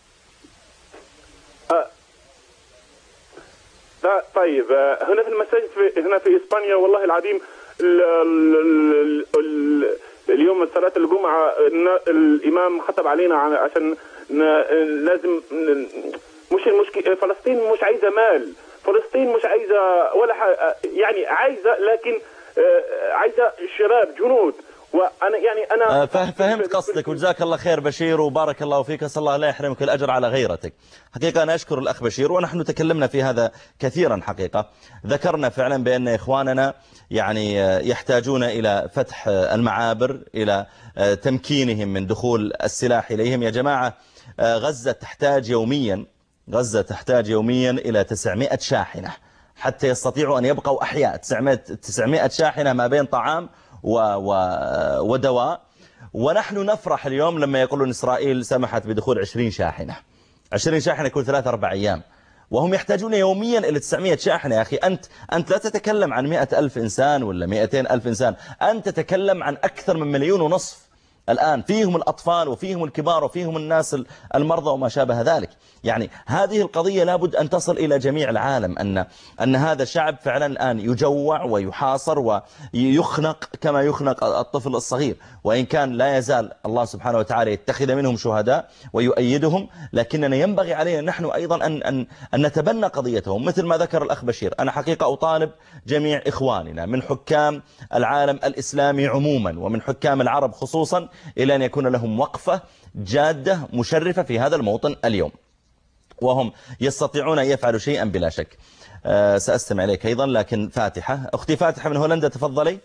طيب، هنا في المساجد في هنا في إسبانيا والله العظيم ال ال ال ال اليوم صلاة الجمعة الإمام خطب علينا عشان لازم، مش المشكلة فلسطين مش عايزة مال، فلسطين مش عايزة ولا يعني عايزة، لكن عايزة شباب جنود. وأنا يعني أنا فهمت قصدك وجزاك الله خير بشير وبارك الله فيك، أسأل الله لا يحرمك الأجر على غيرتك. حقيقة أنا أشكر الأخ بشير، ونحن تكلمنا في هذا كثيرا حقيقة، ذكرنا فعلا بأن إخواننا يعني يحتاجون إلى فتح المعابر، إلى تمكينهم من دخول السلاح إليهم. يا جماعة غزة تحتاج يوميا غزة تحتاج يوميا إلى تسعمائة شاحنة حتى يستطيعوا أن يبقوا أحياء. تسعمائة شاحنة ما بين طعام و و ودواء. ونحن نفرح اليوم لما يقولون إسرائيل سمحت بدخول عشرين شاحنة عشرين شاحنة كل ثلاثة أربع أيام، وهم يحتاجون يوميا إلى تسعمائة شاحنة. يا أخي أنت أنت لا تتكلم عن مئة ألف إنسان ولا مئتين ألف إنسان، أنت تتكلم عن أكثر من مليون ونصف الآن، فيهم الأطفال وفيهم الكبار وفيهم الناس المرضى وما شابه ذلك. يعني هذه القضية لابد أن تصل إلى جميع العالم، أن أن هذا الشعب فعلا الآن يجوع ويحاصر ويخنق كما يخنق الطفل الصغير، وإن كان لا يزال الله سبحانه وتعالى يتخذ منهم شهداء ويؤيدهم، لكننا ينبغي علينا نحن أيضا أن, أن, أن نتبنى قضيتهم مثل ما ذكر الأخ بشير. أنا حقيقة أطالب جميع إخواننا من حكام العالم الإسلامي عموما ومن حكام العرب خصوصا إلى أن يكون لهم وقفة جادة مشرفة في هذا الموطن اليوم، وهم يستطيعون أن يفعلوا شيئا بلا شك. أه سأستمع إليك أيضا، لكن فاتحة، أختي فاتحة من هولندا تفضلي.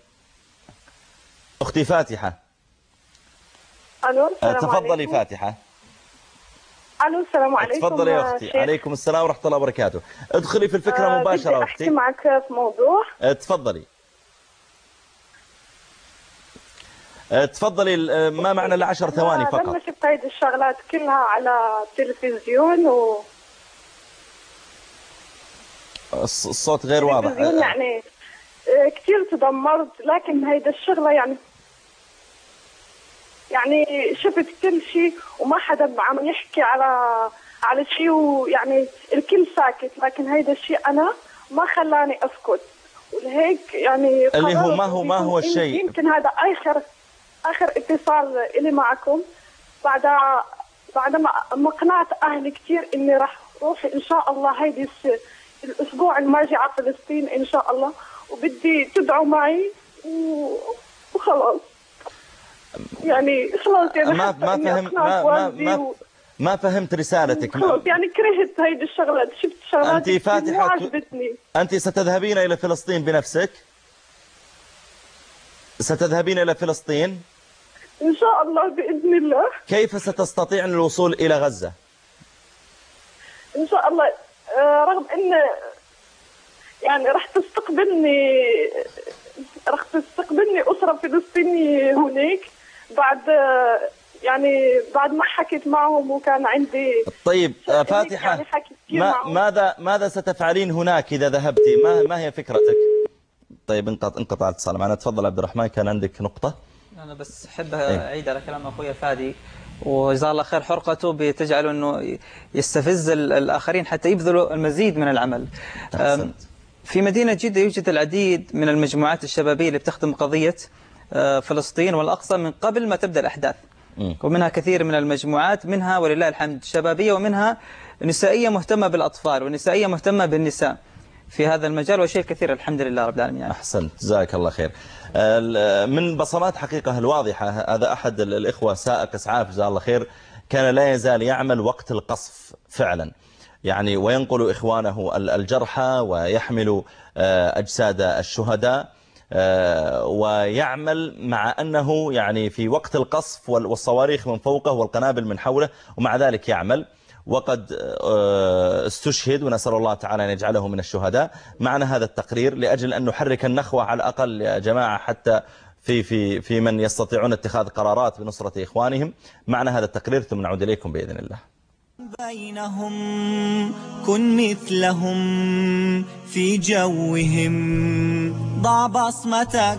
أختي فاتحة. ألو السلام تفضلي عليكم. فاتحة. ألو السلام عليكم. تفضلي يا أختي. شيخ. عليكم السلام ورحمة الله وبركاته. ادخلي في الفكرة أه مباشرة بدي أحكي معك في موضوع. أه تفضلي. تفضلي. ما معنى العشر ثواني فقط؟ لما شفت هيدي الشغلات كلها على التلفزيون و الصوت غير واضح. يعني كثير تدمرت، لكن هيدا الشغلة يعني يعني شفت كل شيء وما حدا عم يحكي على على شيء، ويعني الكل ساكت، لكن هيدا الشيء أنا ما خلاني أسكت، ولهيك يعني اللي هو ما هو ما هو الشيء. يمكن هذا آخر آخر اتصال إلي معكم بعد بعد ما مقنعت أهلي كثير إني راح روح إن شاء الله هيدي الأسبوع الماجي على فلسطين إن شاء الله، وبدي تدعوا معي وخلاص يعني خلاص يعني ما ما فهم ما ما ما, ما فهمت رسالتك. خلاص يعني كرهت هيدي الشغلات، شفت شغلات أنت فاتحة عجبتني. أنت ستذهبين إلى فلسطين بنفسك؟ ستذهبين إلى فلسطين؟ إن شاء الله بإذن الله. كيف ستستطيعن الوصول إلى غزة؟ إن شاء الله رغم إن يعني راح تستقبلني راح تستقبلني أسرة فلسطينية هناك بعد يعني بعد ما حكيت معهم وكان عندي. طيب فاتحة يعني ما ماذا ماذا ستفعلين هناك إذا ذهبتي؟ ما ما هي فكرتك؟ طيب انقطع انقطع الاتصال معنا. تفضل عبد الرحمن، كان عندك نقطة. أنا بس أحب أعيد على كلام أخوي فادي، وجزاه الله خير حرقته بتجعله أنه يستفز الآخرين حتى يبذلوا المزيد من العمل. أحسنت. في مدينة جدة يوجد العديد من المجموعات الشبابية اللي بتخدم قضية فلسطين والأقصى من قبل ما تبدأ الأحداث، ومنها كثير من المجموعات، منها ولله الحمد شبابية، ومنها نسائية مهتمة بالأطفال ونسائية مهتمة بالنساء في هذا المجال، وشيء كثير الحمد لله رب العالمين. يعني. أحسنت جزاك الله خير. من بصمات حقيقة الواضحة، هذا أحد الإخوة سائق إسعاف جزاه الله خير، كان لا يزال يعمل وقت القصف فعلا يعني، وينقل إخوانه الجرحى ويحمل أجساد الشهداء، ويعمل مع أنه يعني في وقت القصف والصواريخ من فوقه والقنابل من حوله، ومع ذلك يعمل. وقد استشهد، ونسأل الله تعالى أن يجعله من الشهداء. معنا هذا التقرير لأجل أن نحرك النخوة على الأقل يا جماعة، حتى في في في من يستطيعون اتخاذ قرارات بنصرة إخوانهم. معنا هذا التقرير ثم نعود إليكم بإذن الله. بينهم كن مثلهم في جوهم، ضع بصمتك.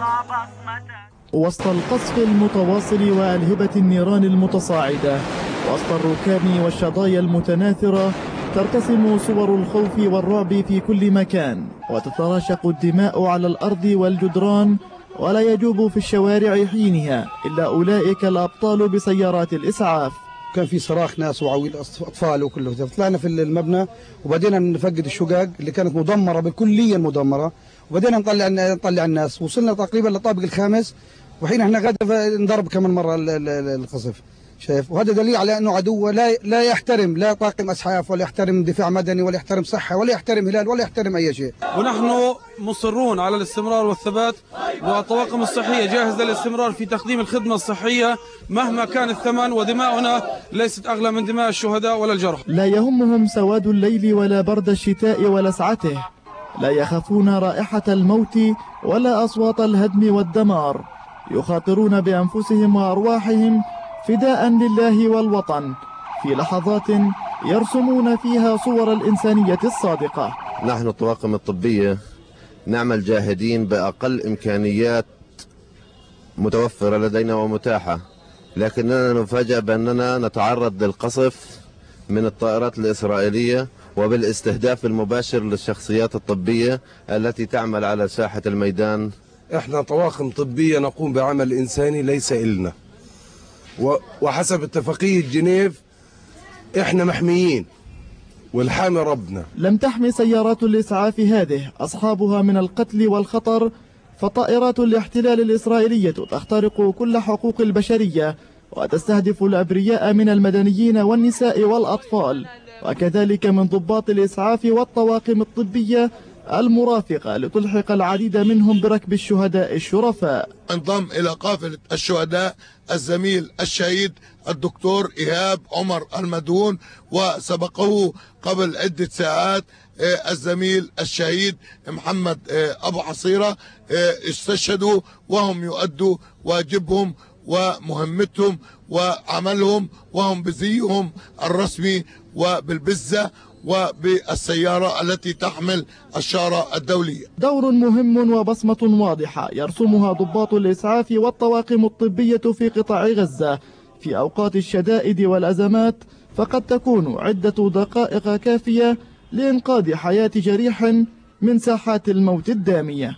وسط القصف المتواصل وألهبة النيران المتصاعدة، وسط الركام والشظايا المتناثرة، ترتسم صور الخوف والرعب في كل مكان، وتتراشق الدماء على الأرض والجدران، ولا يجوب في الشوارع حينها إلا أولئك الأبطال بسيارات الإسعاف. كان في صراخ ناس وعويل أطفال وكله. طلعنا في المبنى وبدينا نفقد الشقق اللي كانت مدمرة بالكلية المدمرة، وبدينا نطلع نطلع الناس. وصلنا تقريبا للطابق الخامس، وحين احنا غدا نضرب كمان مرة القصف. شايف؟ وهذا دليل على انه عدو لا لا يحترم لا طاقم اسعاف ولا يحترم دفاع مدني ولا يحترم صحه ولا يحترم هلال ولا يحترم اي شيء. ونحن مصرون على الاستمرار والثبات، والطواقم الصحيه جاهزه للاستمرار في تقديم الخدمه الصحيه مهما كان الثمن، ودماؤنا ليست اغلى من دماء الشهداء ولا الجرحى. لا يهمهم سواد الليل ولا برد الشتاء ولسعته، لا يخافون رائحه الموت ولا اصوات الهدم والدمار، يخاطرون بانفسهم وارواحهم فداء لله والوطن في لحظات يرسمون فيها صور الإنسانية الصادقة. نحن الطواقم الطبية نعمل جاهدين بأقل إمكانيات متوفرة لدينا ومتاحة، لكننا نفاجأ بأننا نتعرض للقصف من الطائرات الإسرائيلية وبالاستهداف المباشر للشخصيات الطبية التي تعمل على ساحة الميدان. احنا طواقم طبية نقوم بعمل إنساني ليس إلنا، وحسب اتفاقية جنيف احنا محميين والحامي ربنا. لم تحمي سيارات الإسعاف هذه أصحابها من القتل والخطر، فطائرات الاحتلال الإسرائيلية تخترق كل حقوق البشرية وتستهدف الأبرياء من المدنيين والنساء والأطفال، وكذلك من ضباط الإسعاف والطواقم الطبية المرافقة لتلحق العديد منهم بركب الشهداء الشرفاء. انضم إلى قافلة الشهداء الزميل الشهيد الدكتور إيهاب عمر المدهون، وسبقه قبل عدة ساعات الزميل الشهيد محمد أبو عصيرة، استشهدوا وهم يؤدوا واجبهم ومهمتهم وعملهم، وهم بزيهم الرسمي وبالبزة وبالسيارة التي تحمل الشارة الدولية. دور مهم وبصمة واضحة يرسمها ضباط الإسعاف والطواقم الطبية في قطاع غزة في أوقات الشدائد والأزمات، فقد تكون عدة دقائق كافية لإنقاذ حياة جريح من ساحات الموت الدامية.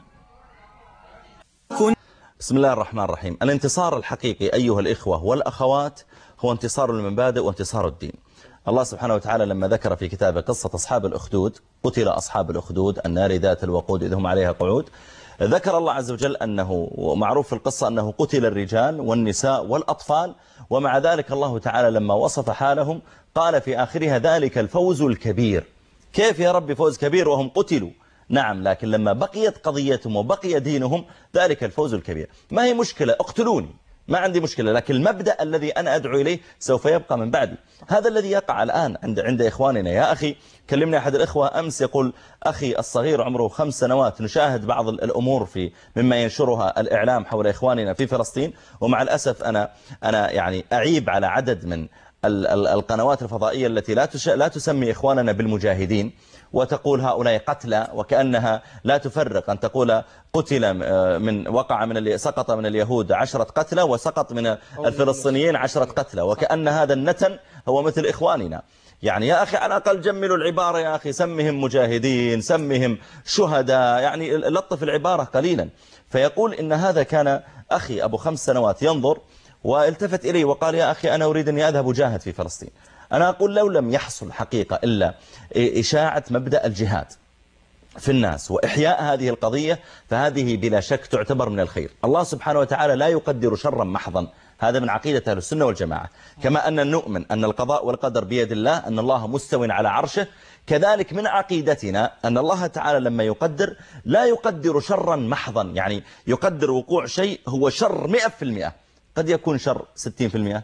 بسم الله الرحمن الرحيم. الانتصار الحقيقي أيها الإخوة والأخوات هو انتصار المبادئ وانتصار الدين. الله سبحانه وتعالى لما ذكر في كتابه قصة أصحاب الأخدود، قتل أصحاب الأخدود النار ذات الوقود إذ هم عليها قعود، ذكر الله عز وجل أنه معروف في القصة أنه قتل الرجال والنساء والأطفال، ومع ذلك الله تعالى لما وصف حالهم قال في آخرها ذلك الفوز الكبير. كيف يا رب فوز كبير وهم قتلوا؟ نعم، لكن لما بقيت قضيتهم وبقي دينهم ذلك الفوز الكبير. ما هي مشكلة، اقتلوني، ما عندي مشكلة، لكن المبدأ الذي أنا أدعو إليه سوف يبقى من بعدي. هذا الذي يقع الآن عند عند إخواننا. يا أخي، كلمني أحد الإخوة أمس يقول أخي الصغير عمره خمس سنوات نشاهد بعض الأمور في مما ينشرها الإعلام حول إخواننا في فلسطين، ومع الأسف أنا أنا يعني أعيب على عدد من القنوات الفضائية التي لا لا تسمي إخواننا بالمجاهدين، وتقول هؤلاء قتلى، وكأنها لا تفرق أن تقول قتل من وقع من اللي سقط من اليهود عشرة قتلى وسقط من الفلسطينيين عشرة قتلى، وكأن هذا النتن هو مثل إخواننا. يعني يا أخي على الأقل جملوا العبارة، يا أخي سمهم مجاهدين، سمهم شهداء، يعني لطف العبارة قليلا. فيقول إن هذا كان أخي أبو خمس سنوات ينظر والتفت إلي وقال يا أخي أنا أريد أني أذهب أجاهد في فلسطين. أنا أقول لو لم يحصل حقيقة إلا إشاعة مبدأ الجهاد في الناس وإحياء هذه القضية، فهذه بلا شك تعتبر من الخير. الله سبحانه وتعالى لا يقدر شرا محضا، هذا من عقيدة أهل السنة والجماعة. كما أن نؤمن أن القضاء والقدر بيد الله، أن الله مستو على عرشه، كذلك من عقيدتنا أن الله تعالى لما يقدر لا يقدر شرا محضا، يعني يقدر وقوع شيء هو شر مئة في المئة، قد يكون شر ستين في المئة،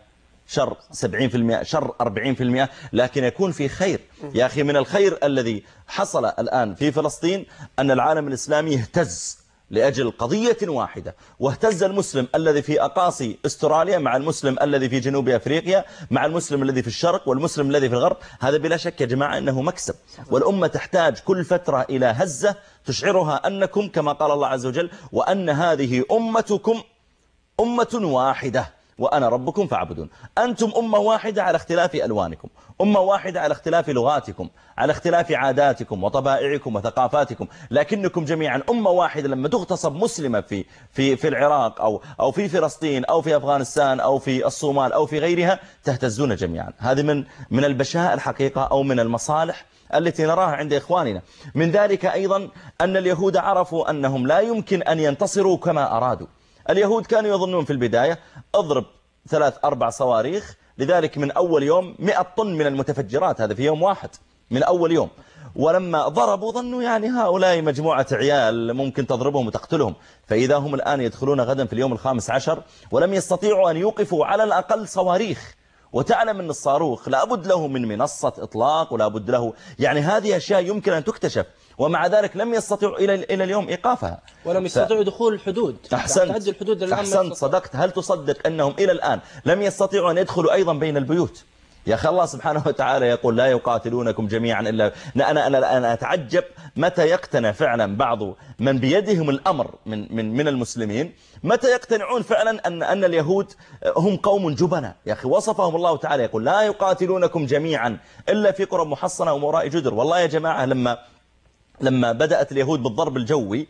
شر سبعين بالمئة، شر أربعين بالمئة، لكن يكون في خير. يا أخي من الخير الذي حصل الآن في فلسطين أن العالم الإسلامي اهتز لأجل قضية واحدة، واهتز المسلم الذي في أقاصي استراليا مع المسلم الذي في جنوب أفريقيا مع المسلم الذي في الشرق والمسلم الذي في الغرب. هذا بلا شك يا جماعة أنه مكسب، والأمة تحتاج كل فترة إلى هزة تشعرها أنكم كما قال الله عز وجل وأن هذه أمتكم أمة واحدة وأنا ربكم فاعبدون. أنتم أمة واحدة على اختلاف ألوانكم، أمة واحدة على اختلاف لغاتكم، على اختلاف عاداتكم وطبائعكم وثقافاتكم، لكنكم جميعا أمة واحدة. لما تغتصب مسلمة في في في العراق أو أو في فلسطين أو في أفغانستان أو في الصومال أو في غيرها تهتزون جميعا. هذه من من البشاء الحقيقة أو من المصالح التي نراها عند إخواننا. من ذلك أيضا أن اليهود عرفوا أنهم لا يمكن أن ينتصروا كما أرادوا. اليهود كانوا يظنون في البداية اضرب ثلاث أربع صواريخ، لذلك من أول يوم مئة طن من المتفجرات، هذا في يوم واحد من أول يوم. ولما ضربوا ظنوا يعني هؤلاء مجموعة عيال ممكن تضربهم وتقتلهم، فإذا هم الآن يدخلون غدا في اليوم الخامس عشر ولم يستطيعوا أن يوقفوا على الأقل صواريخ. وتعلم أن الصاروخ لابد له من منصة إطلاق ولابد له، يعني هذه أشياء يمكن أن تكتشف، ومع ذلك لم يستطيعوا إلى إلى اليوم إيقافها ولم يستطيعوا ف... دخول الحدود. أحسنت, الحدود أحسنت صدقت. هل تصدق أنهم إلى الآن لم يستطيعوا أن يدخلوا أيضا بين البيوت؟ يا أخي الله سبحانه وتعالى يقول لا يقاتلونكم جميعا إلا أنا أنا أنا أتعجب متى يقتنع فعلا بعض من بيدهم الأمر من من من المسلمين، متى يقتنعون فعلا أن أن اليهود هم قوم جبنة. يا أخي وصفهم الله تعالى يقول لا يقاتلونكم جميعا إلا في قرى محصنة ووراء جدر. والله يا جماعة لما لما بدأت اليهود بالضرب الجوي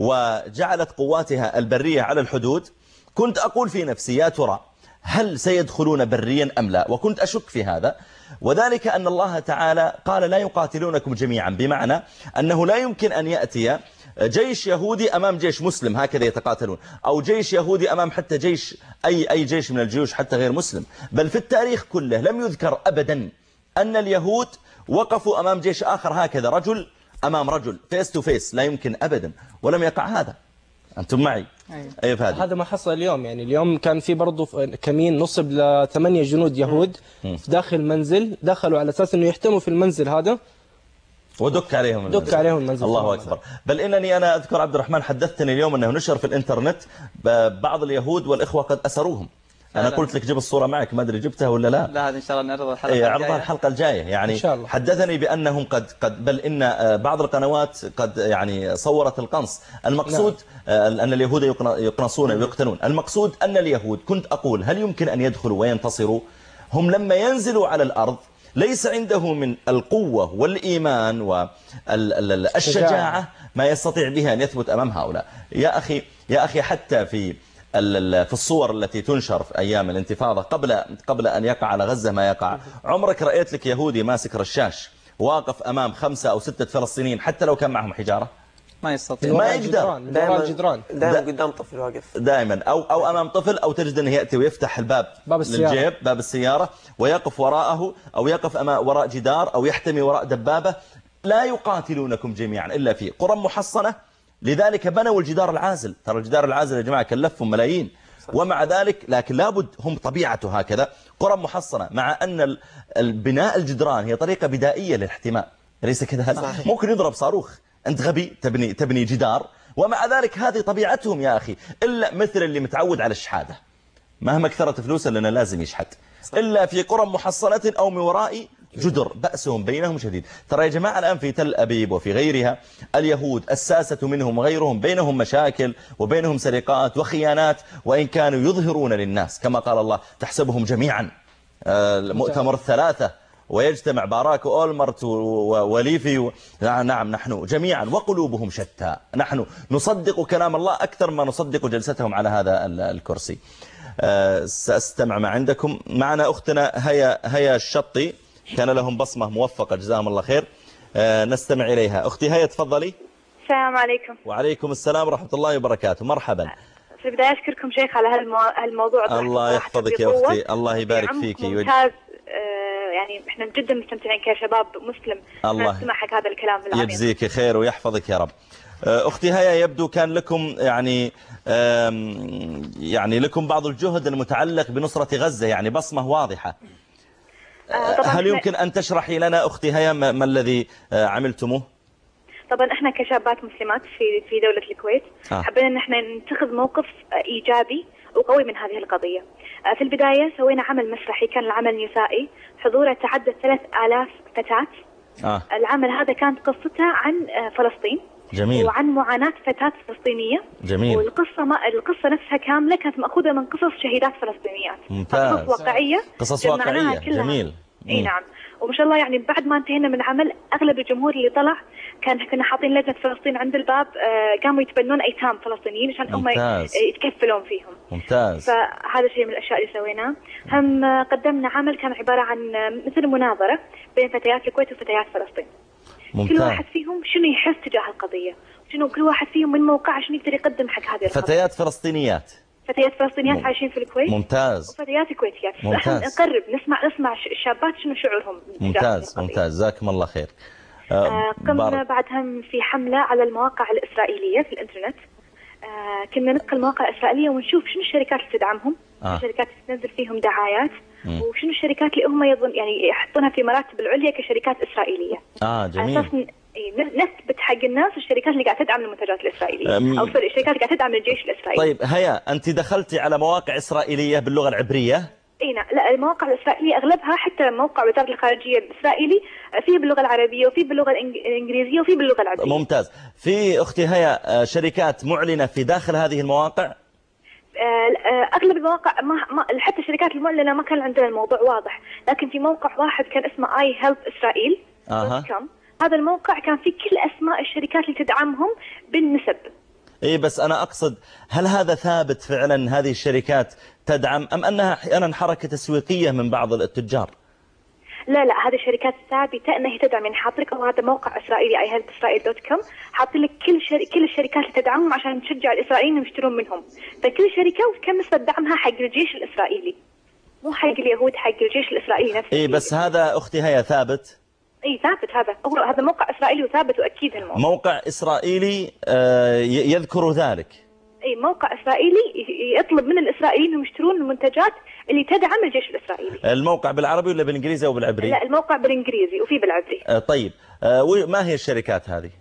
وجعلت قواتها البرية على الحدود، كنت أقول في نفسي يا ترى هل سيدخلون بريا أم لا؟ وكنت أشك في هذا، وذلك أن الله تعالى قال لا يقاتلونكم جميعا، بمعنى أنه لا يمكن أن يأتي جيش يهودي أمام جيش مسلم هكذا يتقاتلون، أو جيش يهودي أمام حتى جيش أي أي جيش من الجيوش حتى غير مسلم. بل في التاريخ كله لم يذكر أبدا أن اليهود وقفوا أمام جيش آخر هكذا، رجل أمام رجل فيس تو فيس، لا يمكن أبدا، ولم يقع هذا. أنتم معي؟ أي فهذا هذا ما حصل اليوم. يعني اليوم كان في برضه كمين نصب لثمانية جنود يهود م. في داخل منزل، دخلوا على أساس أنه يحتموا في المنزل هذا ودك عليهم المنزل. دك عليهم المنزل. الله أكبر. بل إنني أنا أذكر عبد الرحمن حدثتني اليوم أنه نشر في الإنترنت بعض اليهود والإخوة قد أسروهم. أنا قلت لك جيب الصورة معك، ما أدري جبتها ولا لا. لا هذا إن شاء الله نعرضها الحلقة الجاية. عرضها الحلقة الجاية يعني. إن شاء الله. حدثني بأنهم قد قد بل إن بعض القنوات قد يعني صورت القنص. المقصود نعم. أن اليهود يقنصون ويقتلون. المقصود أن اليهود كنت أقول هل يمكن أن يدخلوا وينتصروا؟ هم لما ينزلوا على الأرض ليس عنده من القوة والإيمان والشجاعة ما يستطيع بها أن يثبت أمام هؤلاء. يا أخي يا أخي حتى في في الصور التي تنشر في أيام الانتفاضة قبل قبل أن يقع على غزة ما يقع، عمرك رأيت لك يهودي ماسك رشاش واقف أمام خمسة أو ستة فلسطينيين حتى لو كان معهم حجارة؟ ما يستطيع، ما يقدر. دائما دائما قدام طفل واقف، دائما أو أو أمام طفل، أو تجد أنه يأتي ويفتح الباب باب للجيب باب السيارة ويقف وراءه، أو يقف أمام وراء جدار، أو يحتمي وراء دبابة. لا يقاتلونكم جميعا إلا في قرى محصنة، لذلك بنوا الجدار العازل. ترى الجدار العازل يا جماعة كلفهم ملايين، ومع ذلك لكن لابد هم طبيعته هكذا قرى محصنة، مع أن البناء الجدران هي طريقة بدائية للاحتماء، ليس كذا. ممكن يضرب صاروخ، أنت غبي تبني تبني جدار، ومع ذلك هذه طبيعتهم يا أخي. إلا مثل اللي متعود على الشحادة، مهما كثرت فلوسه لأنه لازم يشحد، إلا في قرى محصنة أو من وراء جدر بأسهم بينهم شديد. ترى يا جماعة الآن في تل أبيب وفي غيرها اليهود الساسة منهم وغيرهم بينهم مشاكل وبينهم سرقات وخيانات، وإن كانوا يظهرون للناس كما قال الله تحسبهم جميعا. المؤتمر الثلاثة ويجتمع باراك أولمرت وليفي، نعم نحن جميعا وقلوبهم شتى. نحن نصدق كلام الله أكثر ما نصدق جلستهم على هذا الكرسي. سأستمع ما عندكم. معنا أختنا هيا هيا الشطي، كان لهم بصمة موفقة جزاهم الله خير، أه نستمع إليها. أختي هيا تفضلي. السلام عليكم. وعليكم السلام ورحمة الله وبركاته. مرحبا. في البداية أشكركم شيخ على هالموضوع. الله يحفظك يا أختي، الله يبارك فيك. ممتاز. أه يعني احنا جدا مستمتعين كشباب مسلم الله نسمع حق هذا الكلام العظيم. يجزيك خير ويحفظك يا رب. أختي هيا، يبدو كان لكم يعني يعني لكم بعض الجهد المتعلق بنصرة غزة، يعني بصمة واضحة. هل يمكن أن تشرحي لنا أختي هيا ما, ما الذي عملتموه؟ طبعا احنا كشابات مسلمات في في دولة الكويت آه. حبينا ان احنا نتخذ موقف ايجابي وقوي من هذه القضية. في البداية سوينا عمل مسرحي، كان العمل نسائي، حضوره تعدى ثلاث آلاف فتاة. آه. العمل هذا كانت قصته عن فلسطين. جميل. وعن معاناة فتاة فلسطينية. جميل. والقصة ما القصة نفسها كاملة كانت مأخوذة من قصص شهيدات فلسطينيات. ممتاز. قصص واقعية. قصص واقعية. جميل. اي نعم. وما شاء الله يعني بعد ما انتهينا من العمل اغلب الجمهور اللي طلع كان كنا حاطين لجنة فلسطين عند الباب، آه قاموا يتبنون ايتام فلسطينيين عشان هم يتكفلون فيهم. ممتاز. فهذا شيء من الاشياء اللي سويناه. هم قدمنا عمل كان عبارة عن مثل مناظرة بين فتيات الكويت وفتيات فلسطين. ممتاز. كل واحد فيهم شنو يحس تجاه القضية، شنو كل واحد فيهم من موقعه شنو يقدر يقدم حق هذه القضية. فتيات فلسطينيات. فتيات فلسطينيات مم. عايشين في الكويت. ممتاز. وفتيات كويتيات. ممتاز. نقرب نسمع نسمع الشابات شنو شعورهم. ممتاز ممتاز، جزاكم الله خير. آه قمنا بعدهم في حملة على المواقع الإسرائيلية في الإنترنت. آه كنا ندخل المواقع الإسرائيلية ونشوف شنو الشركات اللي تدعمهم، آه. الشركات اللي تنزل فيهم دعايات، مم. وشنو الشركات اللي هم يظن يعني يحطونها في مراتب العليا كشركات إسرائيلية. اه جميل. نثبت حق الناس الشركات اللي قاعده تدعم المنتجات الاسرائيليه أم... او الشركات اللي قاعده تدعم الجيش الاسرائيلي. طيب هيا، انت دخلتي على مواقع اسرائيليه باللغه العبريه؟ اي نعم. لا، المواقع الاسرائيليه اغلبها حتى موقع وزاره الخارجيه الاسرائيلي فيه باللغه العربيه وفيه باللغه الانجليزيه وفيه باللغه العبريه. ممتاز. في اختي هيا شركات معلنه في داخل هذه المواقع؟ اغلب المواقع ما, ما حتى الشركات المعلنه ما كان عندنا الموضوع واضح، لكن في موقع واحد كان اسمه اي هيلب اسرائيل. اها. هذا الموقع كان فيه كل أسماء الشركات اللي تدعمهم بالنسب. إيه بس أنا أقصد، هل هذا ثابت فعلا هذه الشركات تدعم أم أنها أحيانا حركة تسويقية من بعض التجار؟ لا لا، هذه الشركات ثابتة أنها تدعم. يعني حاط لك هذا موقع إسرائيلي اي هيلب اسرائيل دوت كوم، حاط لك كل شر... كل الشركات اللي تدعمهم عشان تشجع الإسرائيليين انهم يشترون منهم. فكل شركة وكم نسبة دعمها حق الجيش الإسرائيلي، مو حق اليهود، حق الجيش الإسرائيلي نفسه. إيه بس هذا أختي هيا ثابت؟ اي ثابت. هذا هو هذا موقع اسرائيلي وثابت واكيد هالموقع. موقع اسرائيلي يذكر ذلك. اي موقع اسرائيلي يطلب من الاسرائيليين انهم يشترون المنتجات اللي تدعم الجيش الاسرائيلي. الموقع بالعربي ولا بالانجليزي او بالعبري؟ لا، الموقع بالانجليزي وفي بالعبري. طيب ما هي الشركات هذه؟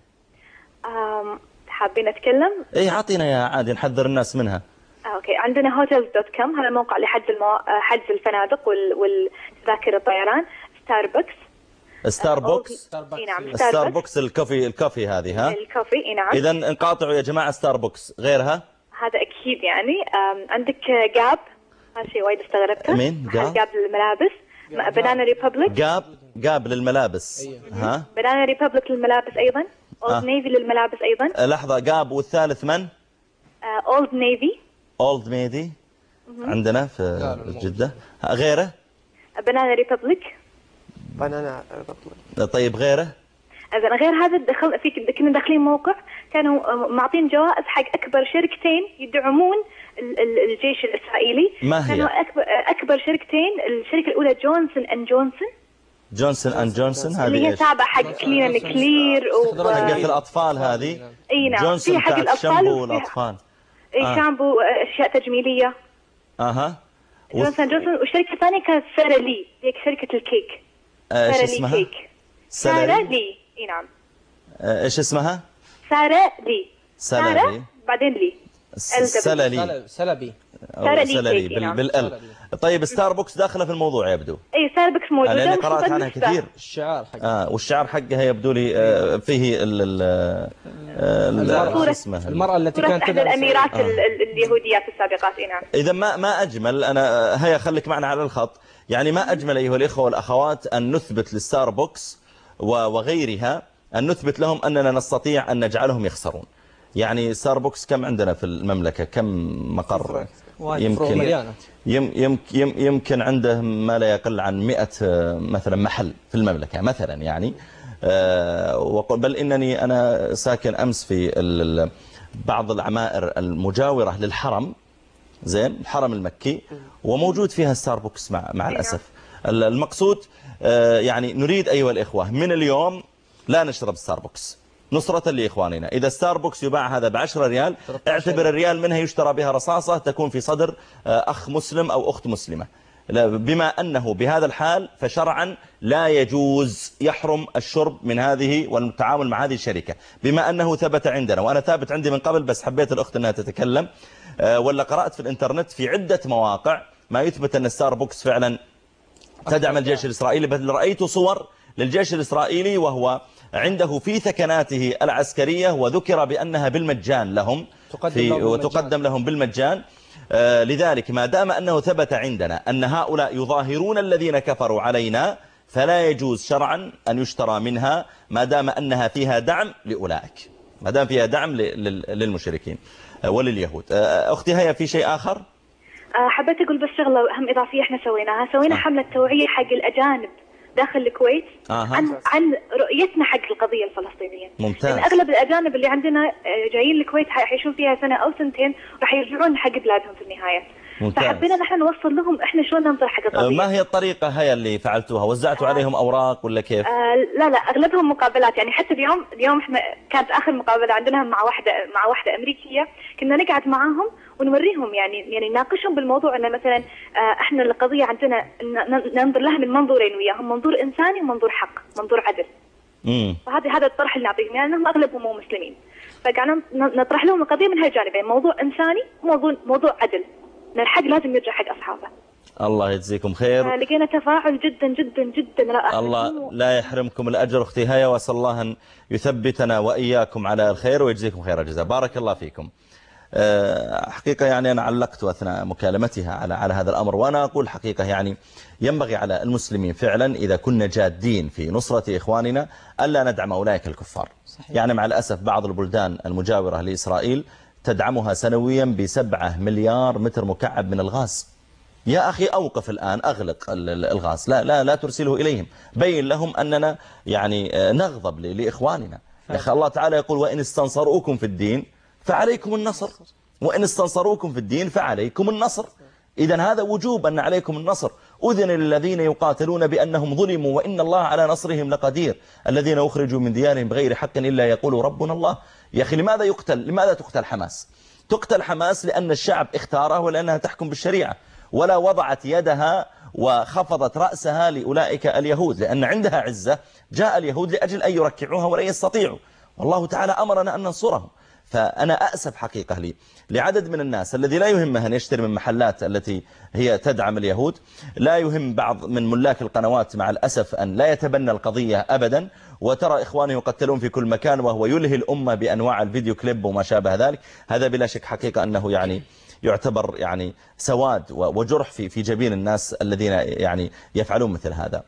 حابين اتكلم؟ اي اعطينا يا عادي نحذر الناس منها. آه، اوكي. عندنا هوتيلز دوت كوم، هذا موقع لحجز المو... حجز الفنادق وال... والتذاكر الطيران. ستاربكس. ستاربكس. اي نعم. ستاربكس الكوفي الكوفي هذه ها؟ الكوفي اي نعم. اذا انقاطعوا يا جماعه ستاربكس. غيرها؟ هذا اكيد يعني. عندك جاب، هذا شيء وايد استغربته. مين؟ جاب؟ جاب للملابس. بنانا ريبابليك. جاب جاب للملابس. أيه. ها؟ بنانا ريبابليك للملابس ايضا. اولد نيفي للملابس ايضا. لحظه، جاب والثالث من؟ اولد نيفي. اولد نيفي عندنا في جده. غيره؟ بنانا ريبابليك. بنانا ريبابليك. طيب غيره؟ اذا غير هذا دخل في كنا داخلين موقع كانوا معطين جوائز حق اكبر شركتين يدعمون الجيش الاسرائيلي. ما هي؟ كانوا اكبر اكبر شركتين، الشركه الاولى جونسون اند جونسون. جونسون اند جونسون هذه اللي هي تابعه حق كلين كلير و حقت الاطفال هذه. اي نعم. جونسون حق الاطفال والاطفال. اي آه. شامبو، اشياء تجميليه. اها. جونسون جونسون. والشركه الثانيه كانت سارة لي، هي شركه الكيك. ايش آه اسمها؟ كيك. سارة لي. اي نعم. ايش اسمها؟ سارة لي. سارة لي بعدين لي. سلبي. سلبي. سلبي بالال. طيب ستاربكس داخله في الموضوع يبدو. اي ستاربكس موجوده. انا قرات عنها كثير. الشعار حقها. اه والشعار حقها يبدو لي آه فيه ال ال اسمها المراه التي كانت احدى الاميرات آه. اليهوديات السابقات. اي نعم. اذا ما ما اجمل، انا هيا خليك معنا على الخط. يعني ما اجمل ايها الاخوه والاخوات ان نثبت للستاربكس وغيرها، ان نثبت لهم اننا نستطيع ان نجعلهم يخسرون. يعني ستاربكس كم عندنا في المملكة؟ كم مقر؟ يمكن يمكن يمكن عنده ما لا يقل عن مئة مثلا محل في المملكة مثلا يعني. بل إنني أنا ساكن أمس في بعض العمائر المجاورة للحرم، زين الحرم المكي، وموجود فيها ستاربكس مع مع الأسف. المقصود يعني نريد أيها الإخوة من اليوم لا نشرب ستاربكس، نصرة لإخواننا. إذا ستاربكس يباع هذا بعشرة ريال، اعتبر الريال منها يشترى بها رصاصة تكون في صدر أخ مسلم أو أخت مسلمة. بما أنه بهذا الحال فشرعا لا يجوز، يحرم الشرب من هذه والتعامل مع هذه الشركة، بما أنه ثبت عندنا، وأنا ثابت عندي من قبل بس حبيت الأخت أنها تتكلم، ولا قرأت في الإنترنت في عدة مواقع ما يثبت أن ستاربكس فعلا تدعم الجيش الإسرائيلي، بل رأيت صور للجيش الإسرائيلي وهو عنده في ثكناته العسكرية وذكر بأنها بالمجان لهم في وتقدم لهم بالمجان. آه لذلك ما دام أنه ثبت عندنا أن هؤلاء يظاهرون الذين كفروا علينا فلا يجوز شرعا أن يشترى منها ما دام أنها فيها دعم لأولئك، ما دام فيها دعم للمشركين ولليهود. آه أختي هيا في شيء آخر؟ حبيت أقول بس شغلة أهم إضافية إحنا سويناها، سوينا آه. حملة توعية حق الأجانب داخل الكويت آه. عن عن رؤيتنا حق القضية الفلسطينية. ممتاز. لأن أغلب الأجانب اللي عندنا جايين الكويت حيعيشون فيها سنة أو سنتين راح يرجعون حق بلادهم في النهاية. ممتاز. فحبينا نحن نوصل لهم إحنا شلون ننظر حق القضية. ما هي الطريقة هي اللي فعلتوها؟ وزعتوا آه. عليهم أوراق ولا كيف؟ آه لا لا أغلبهم مقابلات، يعني حتى اليوم اليوم إحنا كانت آخر مقابلة عندنا مع واحدة مع واحدة أمريكية، كنا نقعد معاهم ونوريهم يعني يعني نناقشهم بالموضوع أن مثلا احنا القضية عندنا ننظر لها من منظورين وياهم، منظور إنساني ومنظور حق، منظور عدل. امم فهذا هذا الطرح اللي نعطيهم، يعني هم أغلبهم مو مسلمين، فقعدنا نطرح لهم القضية من هالجانبين، موضوع إنساني وموضوع موضوع عدل، ان الحق لازم يرجع حق أصحابه. الله يجزيكم خير. لقينا تفاعل جدا جدا جدا رائع. الله لا يحرمكم الأجر أختي هيا، وأسأل الله أن يثبتنا وإياكم على الخير ويجزيكم خير الجزاء. بارك الله فيكم. حقيقة يعني أنا علقت أثناء مكالمتها على على هذا الأمر، وأنا أقول حقيقة يعني ينبغي على المسلمين فعلا إذا كنا جادين في نصرة إخواننا ألا ندعم أولئك الكفار. صحيح. يعني مع الأسف بعض البلدان المجاورة لإسرائيل تدعمها سنويا بسبعة مليار متر مكعب من الغاز. يا أخي أوقف الآن، أغلق الغاز، لا لا لا ترسله إليهم، بين لهم أننا يعني نغضب لإخواننا. يا أخي الله تعالى يقول وإن استنصروكم في الدين فعليكم النصر، وإن استنصروكم في الدين فعليكم النصر. إذا هذا وجوب أن عليكم النصر. أذن للذين يقاتلون بأنهم ظلموا وإن الله على نصرهم لقدير، الذين أخرجوا من ديارهم بغير حق إلا يقولوا ربنا الله. يا أخي لماذا يقتل لماذا تقتل حماس؟ تقتل حماس لأن الشعب اختاره ولأنها تحكم بالشريعة، ولا وضعت يدها وخفضت رأسها لأولئك اليهود، لأن عندها عزة. جاء اليهود لأجل أن يركعوها ولا يستطيعوا، والله تعالى أمرنا أن ننصرهم. فأنا أأسف حقيقة لي لعدد من الناس الذي لا يهمه أن يشتري من محلات التي هي تدعم اليهود، لا يهم بعض من ملاك القنوات مع الأسف أن لا يتبنى القضية أبدا، وترى إخوانه يقتلون في كل مكان وهو يلهي الأمة بأنواع الفيديو كليب وما شابه ذلك. هذا بلا شك حقيقة أنه يعني يعتبر يعني سواد وجرح في في جبين الناس الذين يعني يفعلون مثل هذا.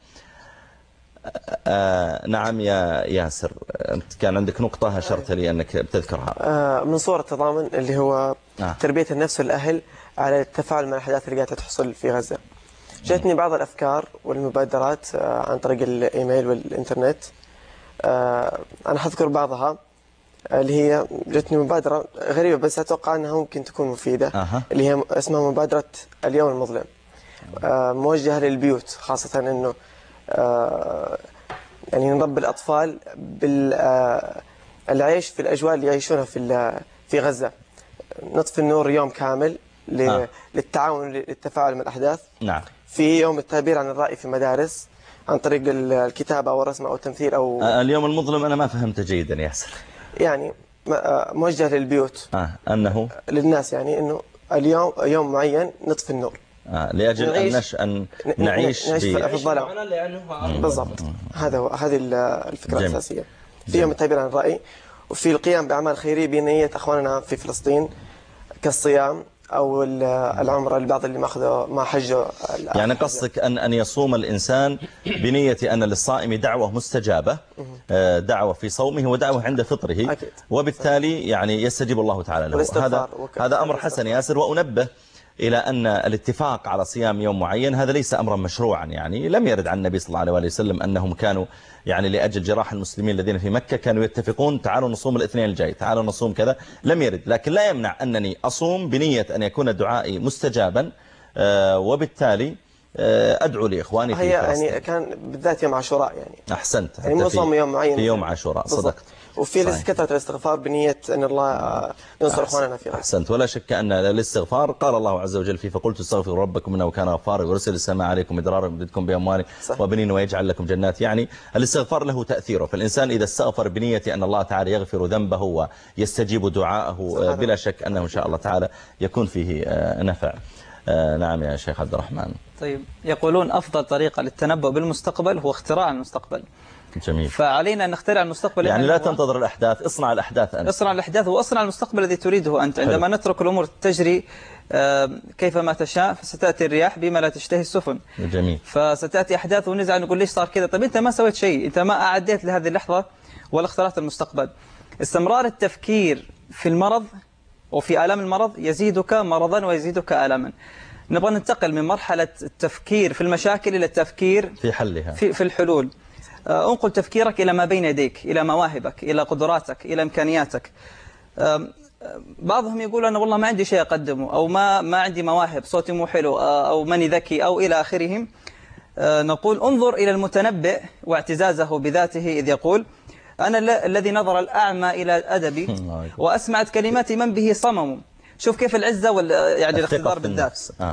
آه نعم يا ياسر، أنت كان عندك نقطة أشرت لي أنك بتذكرها. آه من صور التضامن اللي هو آه. تربية النفس والأهل على التفاعل مع الأحداث اللي قاعدة تحصل في غزة. جاتني بعض الأفكار والمبادرات آه عن طريق الإيميل والإنترنت. آه أنا حذكر بعضها، اللي هي جاتني مبادرة غريبة بس أتوقع أنها ممكن تكون مفيدة. آه. اللي هي اسمها مبادرة اليوم المظلم، آه موجهة للبيوت، خاصة أنه آه يعني نربي الأطفال بالعيش في الأجواء اللي يعيشونها في في غزة. نطفي النور يوم كامل آه. للتعاون للتفاعل مع الأحداث. نعم. في يوم التعبير عن الرأي في المدارس عن طريق الكتابة أو الرسم أو التمثيل أو آه اليوم المظلم أنا ما فهمت جيدا ياسر. يعني موجه للبيوت آه أنه للناس، يعني أنه اليوم يوم معين نطفي النور آه لأجل أن, نش... أن نعيش, نعيش في, في الظلام. بالضبط، هذا هو هذه الفكرة جميل. الأساسية في يوم التعبير عن الرأي، وفي القيام بأعمال خيرية بنية أخواننا في فلسطين كالصيام أو العمرة، البعض اللي ما أخذوا ما حجوا. يعني قصدك أن أن يصوم الإنسان بنية أن للصائم دعوة مستجابة، دعوة في صومه ودعوة عند فطره، أكيد. وبالتالي يعني يستجيب الله تعالى له. هذا هذا أمر حسن ياسر. وأنبه إلى أن الاتفاق على صيام يوم معين هذا ليس أمرا مشروعا، يعني لم يرد عن النبي صلى الله عليه وسلم أنهم كانوا يعني لأجل جراح المسلمين الذين في مكة كانوا يتفقون تعالوا نصوم الاثنين الجاي، تعالوا نصوم كذا، لم يرد. لكن لا يمنع أنني أصوم بنية أن يكون دعائي مستجابا، وبالتالي أدعو لإخواني في هي فلسطين. يعني كان بالذات يوم عاشوراء يعني أحسنت، يعني مو صوم يوم معين في يوم عاشوراء، صدقت. وفي كثرة الاستغفار بنية أن الله ينصر إخواننا في غزة. أحسنت. ولا شك أن الاستغفار قال الله عز وجل فيه فقلت استغفروا ربكم إنه كان غفارا يرسل السماء عليكم مدرارا ويمددكم بأموال وبنين ويجعل لكم جنات. يعني الاستغفار له تأثيره، فالإنسان إذا استغفر بنية أن الله تعالى يغفر ذنبه ويستجيب دعاءه بلا شك أنه إن شاء الله تعالى يكون فيه نفع. نعم يا شيخ عبد الرحمن. طيب، يقولون أفضل طريقة للتنبؤ بالمستقبل هو اختراع المستقبل. جميل. فعلينا أن نخترع المستقبل، يعني لا تنتظر الأحداث، اصنع الأحداث أنت. اصنع الأحداث وأصنع المستقبل الذي تريده أنت. عندما حلو. نترك الأمور تجري كيفما تشاء فستأتي الرياح بما لا تشتهي السفن. جميل. فستأتي أحداث ونزعل نقول ليش صار كذا؟ طيب أنت ما سويت شيء، أنت ما أعديت لهذه اللحظة ولا اخترعت المستقبل. استمرار التفكير في المرض وفي آلام المرض يزيدك مرضا ويزيدك آلاما. نبغى ننتقل من مرحلة التفكير في المشاكل إلى التفكير في حلها، في, في الحلول. انقل تفكيرك إلى ما بين يديك، إلى مواهبك، إلى قدراتك، إلى إمكانياتك. بعضهم يقول أنا والله ما عندي شيء أقدمه، أو ما ما عندي مواهب، صوتي مو حلو، أو ماني ذكي، أو إلى آخرهم. نقول انظر إلى المتنبئ واعتزازه بذاته إذ يقول أنا الذي نظر الأعمى إلى أدبي وأسمعت كلمات من به صمم. شوف كيف العزة وال يعني الاختبار بالذات. آه.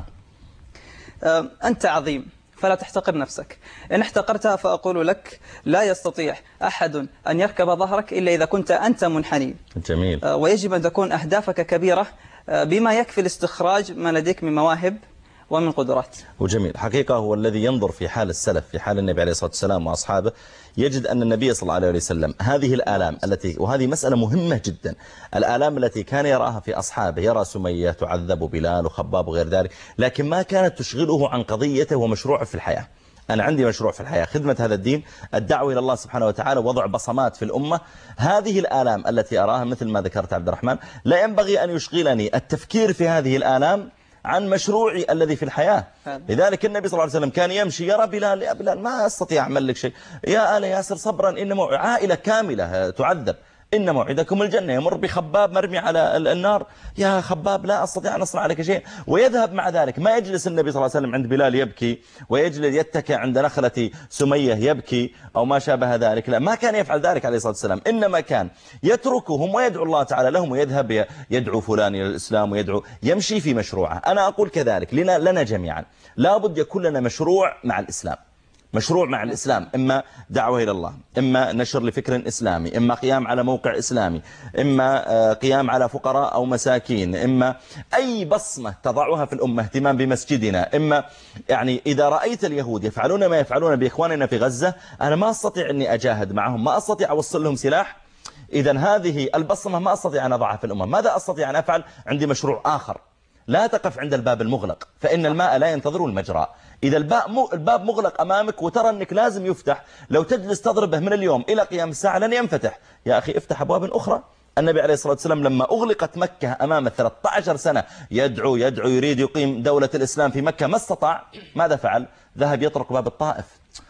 آه أنت عظيم فلا تحتقر نفسك. إن احتقرتها فأقول لك لا يستطيع أحد أن يركب ظهرك إلا إذا كنت أنت منحني. جميل. آه ويجب أن تكون أهدافك كبيرة آه بما يكفي لاستخراج ما لديك من مواهب ومن قدرات. وجميل. حقيقة هو الذي ينظر في حال السلف في حال النبي عليه الصلاة والسلام وأصحابه يجد أن النبي صلى الله عليه وسلم هذه الآلام التي، وهذه مسألة مهمة جدا، الآلام التي كان يراها في أصحابه، يرى سمية تعذب بلال وخباب وغير ذلك، لكن ما كانت تشغله عن قضيته ومشروعه في الحياة. أنا عندي مشروع في الحياة، خدمة هذا الدين، الدعوة إلى الله سبحانه وتعالى، وضع بصمات في الأمة. هذه الآلام التي أراها مثل ما ذكرت عبد الرحمن لا ينبغي أن يشغلني التفكير في هذه الآلام عن مشروعي الذي في الحياة. لذلك النبي صلى الله عليه وسلم كان يمشي يرى بلال، يا بلال ما أستطيع أعمل لك شيء، يا آل ياسر صبرا إن عائلة كاملة تعذب، إن موعدكم الجنة. يمر بخباب مرمي على النار، يا خباب لا أستطيع أن أصنع لك شيء، ويذهب مع ذلك. ما يجلس النبي صلى الله عليه وسلم عند بلال يبكي، ويجلس يتكئ عند نخلة سمية يبكي أو ما شابه ذلك، لا، ما كان يفعل ذلك عليه الصلاة والسلام، إنما كان يتركهم ويدعو الله تعالى لهم، ويذهب يدعو فلان إلى الإسلام، ويدعو يمشي في مشروعه. أنا أقول كذلك لنا, لنا جميعا لابد يكون لنا مشروع مع الإسلام، مشروع مع الإسلام، إما دعوة إلى الله، إما نشر لفكر إسلامي، إما قيام على موقع إسلامي، إما قيام على فقراء أو مساكين، إما أي بصمة تضعها في الأمة، اهتمام بمسجدنا، إما يعني إذا رأيت اليهود يفعلون ما يفعلون بإخواننا في غزة، أنا ما أستطيع أني أجاهد معهم، ما أستطيع أوصل لهم سلاح، إذن هذه البصمة ما أستطيع أن أضعها في الأمة. ماذا أستطيع أن أفعل؟ عندي مشروع آخر. لا تقف عند الباب المغلق، فإن الماء لا ينتظر المجرى. إذا الباب مغلق أمامك وترى أنك لازم يفتح، لو تجلس تضربه من اليوم إلى قيام الساعة لن ينفتح. يا أخي افتح أبواب أخرى. النبي عليه الصلاة والسلام لما أغلقت مكة أمام ثلاثة عشر سنة يدعو يدعو يريد يقيم دولة الإسلام في مكة، ما استطاع. ماذا فعل؟ ذهب يطرق باب الطائف،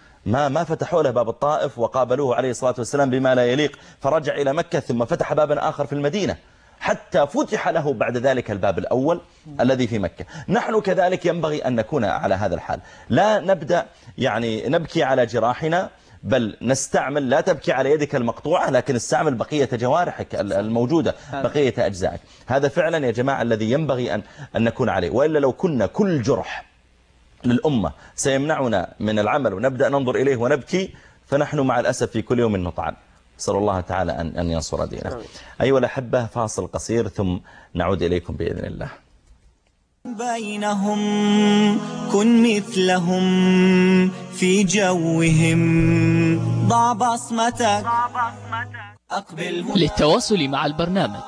ما ما فتحوا له باب الطائف، وقابلوه عليه الصلاة والسلام بما لا يليق، فرجع إلى مكة ثم فتح بابا آخر في المدينة، حتى فتح له بعد ذلك الباب الأول الذي في مكة. نحن كذلك ينبغي أن نكون على هذا الحال، لا نبدأ يعني نبكي على جراحنا، بل نستعمل، لا تبكي على يدك المقطوعة لكن استعمل بقية جوارحك الموجودة، بقية أجزائك. هذا فعلا يا جماعة الذي ينبغي أن, أن نكون عليه. وإلا لو كنا كل جرح للأمة سيمنعنا من العمل ونبدأ ننظر إليه ونبكي، فنحن مع الأسف في كل يوم نطعن. أسأل الله تعالى أن, أن ينصر دينه. أيها الأحبة، فاصل قصير ثم نعود إليكم بإذن الله. بينهم كن مثلهم في جوهم، ضع بصمتك للتواصل مع البرنامج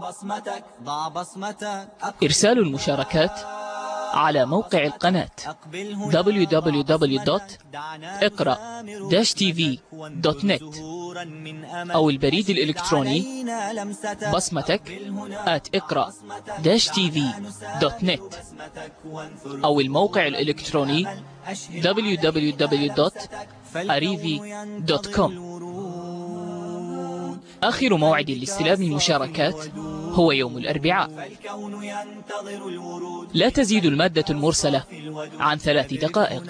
إرسال المشاركات على موقع القناة دبليو دبليو دبليو دوت اقرأ تي في دوت نت أو البريد الإلكتروني بصمتك آت اقرأ تي في دوت نت أو الموقع الإلكتروني دبليو دبليو دبليو دوت أريفي دوت كوم. آخر موعد لاستلام المشاركات هو يوم الأربعاء. لا تزيد المادة المرسلة عن ثلاث دقائق.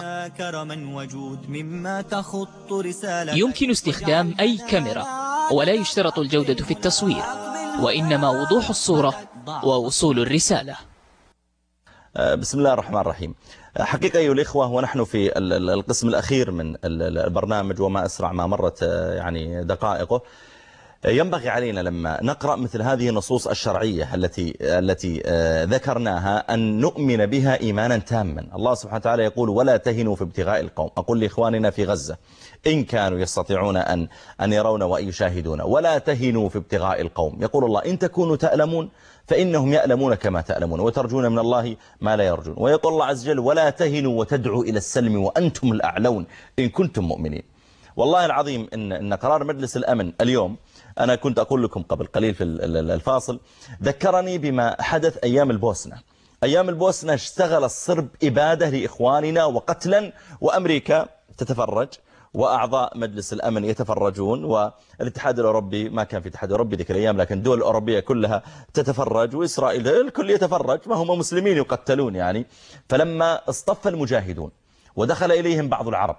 يمكن استخدام أي كاميرا، ولا يشترط الجودة في التصوير، وإنما وضوح الصورة ووصول الرسالة. بسم الله الرحمن الرحيم. حقيقة أيها الإخوة، ونحن في القسم الأخير من البرنامج وما أسرع ما مرت يعني دقائقه، ينبغي علينا لما نقرأ مثل هذه النصوص الشرعية التي التي ذكرناها أن نؤمن بها إيمانا تاما. الله سبحانه وتعالى يقول: ولا تهنوا في ابتغاء القوم. أقول لإخواننا في غزة إن كانوا يستطيعون أن أن يرون وأن يشاهدون: ولا تهنوا في ابتغاء القوم. يقول الله: إن تكونوا تألمون فإنهم يألمون كما تألمون وترجون من الله ما لا يرجون. ويقول الله عز وجل: ولا تهنوا وتدعوا إلى السلم وأنتم الأعلون إن كنتم مؤمنين. والله العظيم إن, إن قرار مجلس الأمن اليوم، أنا كنت أقول لكم قبل قليل في الفاصل، ذكرني بما حدث أيام البوسنة. أيام البوسنة اشتغل الصرب إبادة لإخواننا وقتلا، وأمريكا تتفرج وأعضاء مجلس الأمن يتفرجون، والاتحاد الأوروبي، ما كان في اتحاد أوروبي ذيك الأيام لكن الدول الأوروبية كلها تتفرج، وإسرائيل الكل يتفرج، ما هم مسلمين يقتلون يعني. فلما اصطف المجاهدون ودخل إليهم بعض العرب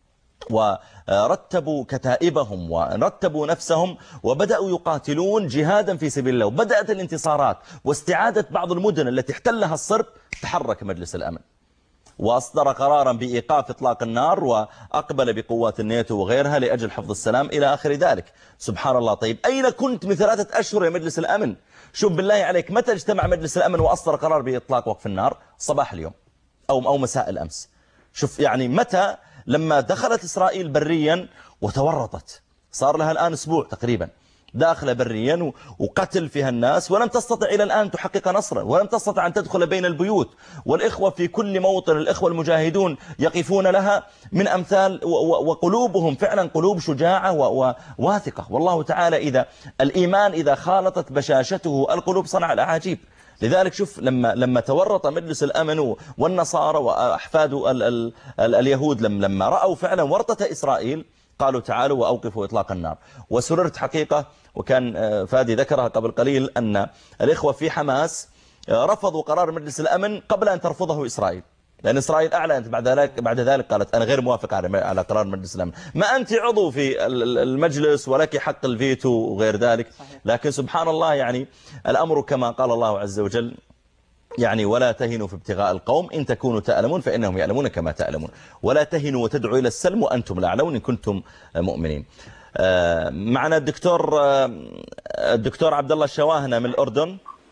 ورتبوا كتائبهم ورتبوا نفسهم وبدأوا يقاتلون جهادا في سبيل الله، وبدأت الانتصارات واستعادة بعض المدن التي احتلها الصرب، تحرك مجلس الأمن وأصدر قرارا بإيقاف إطلاق النار، وأقبل بقوات الناتو وغيرها لأجل حفظ السلام إلى آخر ذلك. سبحان الله. طيب أين كنت من ثلاثة أشهر يا مجلس الأمن؟ شوف بالله عليك، متى اجتمع مجلس الأمن وأصدر قرار بإطلاق وقف النار؟ صباح اليوم أو أو مساء الأمس. شوف يعني متى؟ لما دخلت إسرائيل بريا وتورطت، صار لها الآن أسبوع تقريبا داخل بريا وقتل فيها الناس، ولم تستطع إلى الآن تحقق نصرا، ولم تستطع أن تدخل بين البيوت، والإخوة في كل موطن، الإخوة المجاهدون يقفون لها من أمثال، وقلوبهم فعلا قلوب شجاعة وواثقة. والله تعالى إذا الإيمان إذا خالطت بشاشته القلوب صنع الأعاجيب. لذلك شوف لما لما تورط مجلس الأمن والنصارى وأحفاد ال ال ال اليهود لما رأوا فعلا ورطة إسرائيل، قالوا تعالوا وأوقفوا إطلاق النار. وسررت حقيقة، وكان فادي ذكرها قبل قليل، أن الإخوة في حماس رفضوا قرار مجلس الأمن قبل أن ترفضه إسرائيل، لأن إسرائيل أعلنت بعد ذلك بعد ذلك قالت أنا غير موافق على قرار مجلس الأمن. ما أنت عضو في المجلس ولك حق الفيتو وغير ذلك. لكن سبحان الله يعني الأمر كما قال الله عز وجل يعني: ولا تهنوا في ابتغاء القوم إن تكونوا تألمون فإنهم يألمون كما تألمون، ولا تهنوا وتدعوا إلى السلم وأنتم الأعلون إن كنتم مؤمنين. معنا الدكتور الدكتور عبد الله الشواهنة من الأردن.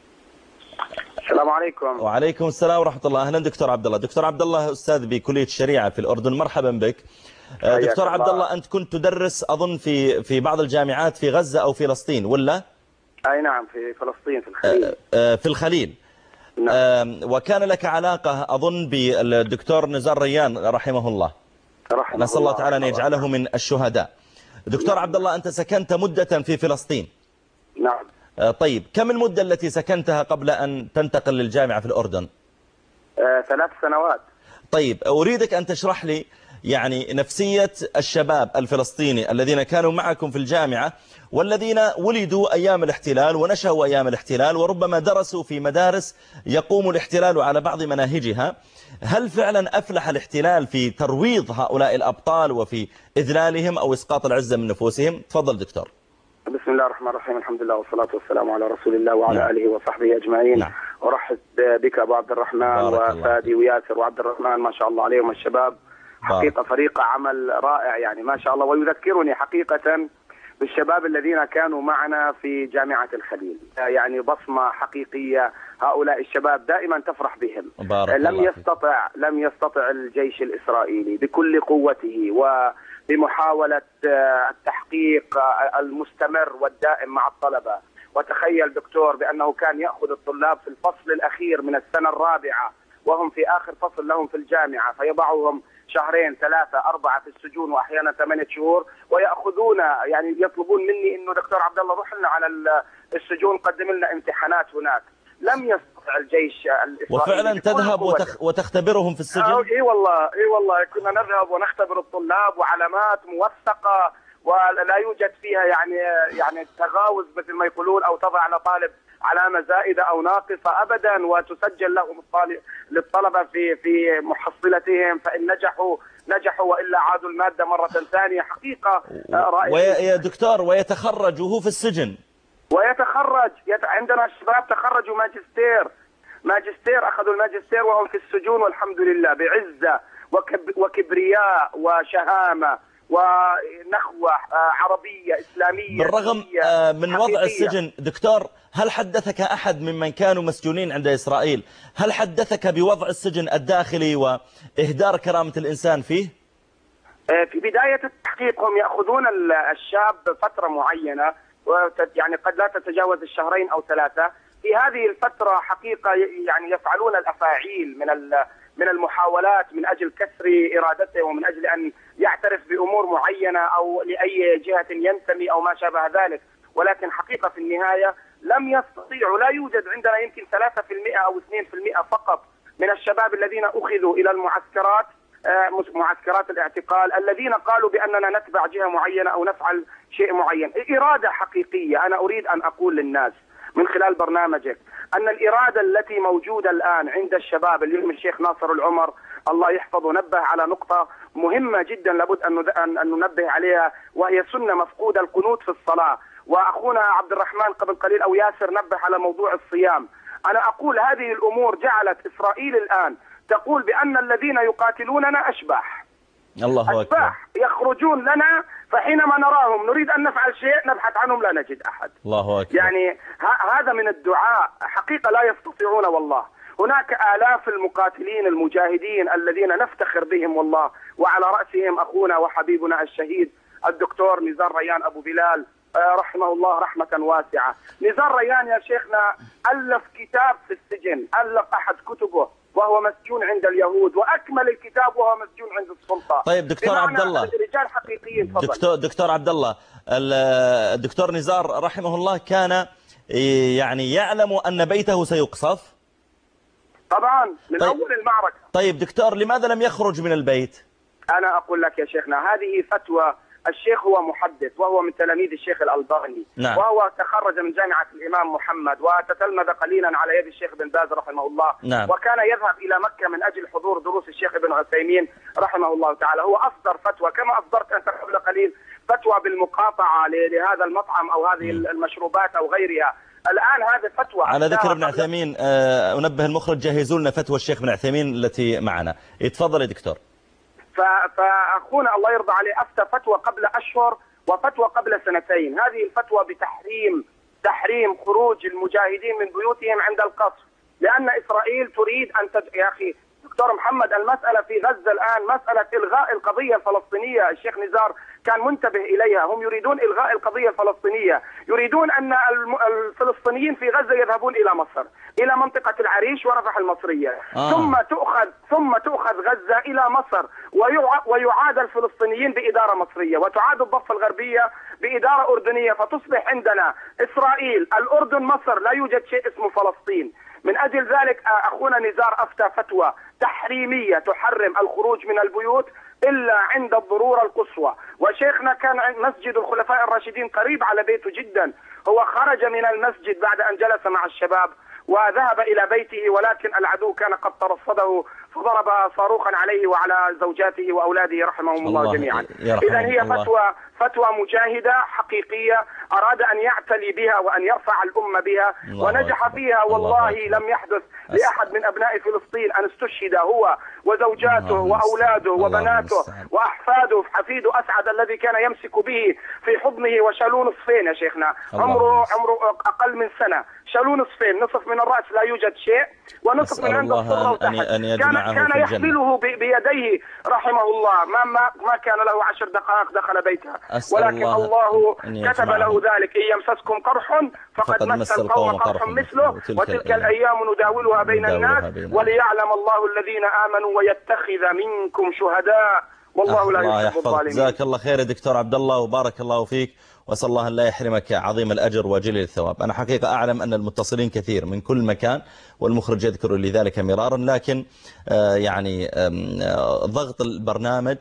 السلام عليكم. وعليكم السلام ورحمة الله. أهلا دكتور عبد الله. دكتور عبد الله أستاذ بكلية الشريعة في الأردن، مرحبا بك. دكتور عبد الله، أنت كنت تدرس أظن في في بعض الجامعات في غزة أو فلسطين ولا؟ أي نعم، في فلسطين في الخليل. في الخليل. نعم. وكان لك علاقة أظن بالدكتور نزار ريان رحمه الله. رحمه نسأل الله تعالى أن يجعله من الشهداء. دكتور نعم. عبد الله، أنت سكنت مدة في فلسطين. نعم. طيب كم المدة التي سكنتها قبل أن تنتقل للجامعة في الأردن؟ آه، ثلاث سنوات. طيب أريدك أن تشرح لي يعني نفسية الشباب الفلسطيني الذين كانوا معكم في الجامعة، والذين ولدوا أيام الاحتلال ونشأوا أيام الاحتلال، وربما درسوا في مدارس يقوم الاحتلال على بعض مناهجها. هل فعلا أفلح الاحتلال في ترويض هؤلاء الأبطال وفي إذلالهم أو إسقاط العزة من نفوسهم؟ تفضل دكتور. بسم الله الرحمن الرحيم، الحمد لله والصلاة والسلام على رسول الله وعلى نعم. آله وصحبه أجمعين. نعم. أرحب بك أبو عبد الرحمن وفادي وياسر وعبد الرحمن، ما شاء الله عليهم الشباب، حقيقة فريق عمل رائع يعني ما شاء الله. ويذكرني حقيقة بالشباب الذين كانوا معنا في جامعة الخليل، يعني بصمة حقيقية. هؤلاء الشباب دائما تفرح بهم. لم يستطع لم يستطع الجيش الإسرائيلي بكل قوته وبمحاولة التحقيق المستمر والدائم مع الطلبة. وتخيل دكتور بأنه كان يأخذ الطلاب في الفصل الأخير من السنة الرابعة وهم في آخر فصل لهم في الجامعة، فيضعهم شهرين ثلاثة أربعة في السجون وأحيانا ثمانية شهور، ويأخذون يعني يطلبون مني إنه دكتور عبد الله روح لنا على السجون قدم لنا امتحانات هناك. لم يستطع الجيش الإسرائيلي. وفعلا تذهب وتخ... وتختبرهم في السجن؟ اي والله اي والله كنا نذهب ونختبر الطلاب وعلامات موثقة ولا يوجد فيها يعني يعني تغاوز مثل ما يقولون أو تضع على طالب علامة زائدة أو ناقصة أبدا، وتسجل لهم للطلبة في في محصلتهم، فإن نجحوا نجحوا وإلا عادوا المادة مرة ثانية. حقيقة رائعة. ويا دكتور ويتخرج وهو في السجن، ويتخرج يت... عندنا شباب تخرجوا ماجستير ماجستير أخذوا الماجستير وهم في السجون والحمد لله بعزة وكب... وكبرياء وشهامة ونخوة عربية إسلامية. بالرغم من وضع السجن دكتور، هل حدثك أحد ممن كانوا مسجونين عند إسرائيل، هل حدثك بوضع السجن الداخلي وإهدار كرامة الإنسان فيه؟ في بداية التحقيق هم يأخذون الشاب فترة معينة، يعني قد لا تتجاوز الشهرين أو ثلاثة. في هذه الفترة حقيقة يعني يفعلون الأفاعيل من من المحاولات من أجل كسر إرادته ومن أجل أن يعترف بأمور معينة أو لأي جهة ينتمي أو ما شابه ذلك، ولكن حقيقة في النهاية لم يستطيعوا. لا يوجد عندنا يمكن ثلاثة بالمئة أو اثنين بالمئة فقط من الشباب الذين أخذوا إلى المعسكرات معسكرات الاعتقال الذين قالوا بأننا نتبع جهة معينة أو نفعل شيء معين. إرادة حقيقية. أنا أريد أن أقول للناس من خلال برنامجك أن الإرادة التي موجودة الآن عند الشباب، اليوم الشيخ ناصر العمر الله يحفظه نبه على نقطة مهمة جدا لابد أن ننبه عليها، وهي سنة مفقودة، القنوت في الصلاة. وأخونا عبد الرحمن قبل قليل أو ياسر نبه على موضوع الصيام. أنا أقول هذه الأمور جعلت إسرائيل الآن تقول بأن الذين يقاتلوننا أشباح الله أكبر، أشباح يخرجون لنا، فحينما نراهم نريد أن نفعل شيء نبحث عنهم لا نجد أحد. الله أكبر. يعني هذا من الدعاء حقيقة لا يستطيعون والله. هناك آلاف المقاتلين المجاهدين الذين نفتخر بهم والله، وعلى رأسهم أخونا وحبيبنا الشهيد الدكتور نزار ريان أبو بلال رحمه الله رحمة واسعة. نزار ريان يا شيخنا ألف كتاب في السجن، ألف أحد كتبه وهو مسجون عند اليهود، وأكمل الكتاب وهو مسجون عند السلطة. طيب دكتور عبد الله، رجال حقيقيين. دكتور دكتور عبد الله، الدكتور نزار رحمه الله كان يعني يعلم أن بيته سيقصف طبعا من طيب. أول المعركة. طيب دكتور، لماذا لم يخرج من البيت؟ أنا أقول لك يا شيخنا هذه فتوى. الشيخ هو محدث وهو من تلاميذ الشيخ الألباني. نعم. وهو تخرج من جامعة الإمام محمد وتتلمذ قليلا على يد الشيخ بن باز رحمه الله. نعم. وكان يذهب إلى مكة من أجل حضور دروس الشيخ ابن عثيمين رحمه الله تعالى. هو أصدر فتوى كما أصدرت أنت قبل قليل فتوى بالمقاطعة لهذا المطعم أو هذه م. المشروبات أو غيرها. الآن هذه فتوى على ذكر ابن عثيمين. أنبه المخرج جهزوا لنا فتوى الشيخ ابن عثيمين التي معنا. يتفضل يا دكتور. فأخونا الله يرضى عليه أفتى فتوى قبل أشهر وفتوى قبل سنتين. هذه الفتوى بتحريم تحريم خروج المجاهدين من بيوتهم عند القصف، لأن إسرائيل تريد أن تج... يا أخي دكتور محمد، المسألة في غزة الآن مسألة إلغاء القضية الفلسطينية. الشيخ نزار كان منتبه إليها. هم يريدون إلغاء القضية الفلسطينية، يريدون أن الفلسطينيين في غزة يذهبون إلى مصر، إلى منطقة العريش ورفح المصرية. آه. ثم تؤخذ ثم تؤخذ غزة إلى مصر ويعاد الفلسطينيين بإدارة مصرية، وتعاد الضفة الغربية بإدارة أردنية، فتصبح عندنا إسرائيل الأردن مصر، لا يوجد شيء اسمه فلسطين. من أجل ذلك أخونا نزار أفتى فتوى تحريمية تحرم الخروج من البيوت إلا عند الضرورة القصوى. وشيخنا كان مسجد الخلفاء الراشدين قريب على بيته جدا. هو خرج من المسجد بعد أن جلس مع الشباب وذهب إلى بيته، ولكن العدو كان قد ترصده فضرب صاروخا عليه وعلى زوجاته وأولاده رحمهم الله, الله جميعا. إذا هي الله. فتوى فتوى مجاهدة حقيقية أراد أن يعتلي بها وأن يرفع الأمة بها ونجح فيها. والله لم يحدث لأحد من أبناء فلسطين أن استشهد هو وزوجاته وأولاده وبناته وأحفاده. حفيده أسعد الذي كان يمسك به في حضنه وشالوه نصفين يا شيخنا، عمره عمره أقل من سنة، شالوه نصفين، نصف من الرأس لا يوجد شيء ونصف من عند الصدر وتحت. كان كان يحمله بيديه رحمه الله. ما ما ما كان له عشر دقائق دخل بيته، ولكن الله, الله كتب له ذلك. إن يمسسكم قرح فقد مس القوم قرح مثله وتلك الأيام نداولها بين الناس وليعلم الله الذين آمنوا ويتخذ منكم شهداء والله لا يحب الظالمين. جزاك الله خير يا دكتور عبد الله وبارك الله فيك، وأسأل الله أن لا يحرمك عظيم الأجر وجليل الثواب. أنا حقيقة أعلم أن المتصلين كثير من كل مكان والمخرج يذكر لي ذلك مرارا، لكن يعني ضغط البرنامج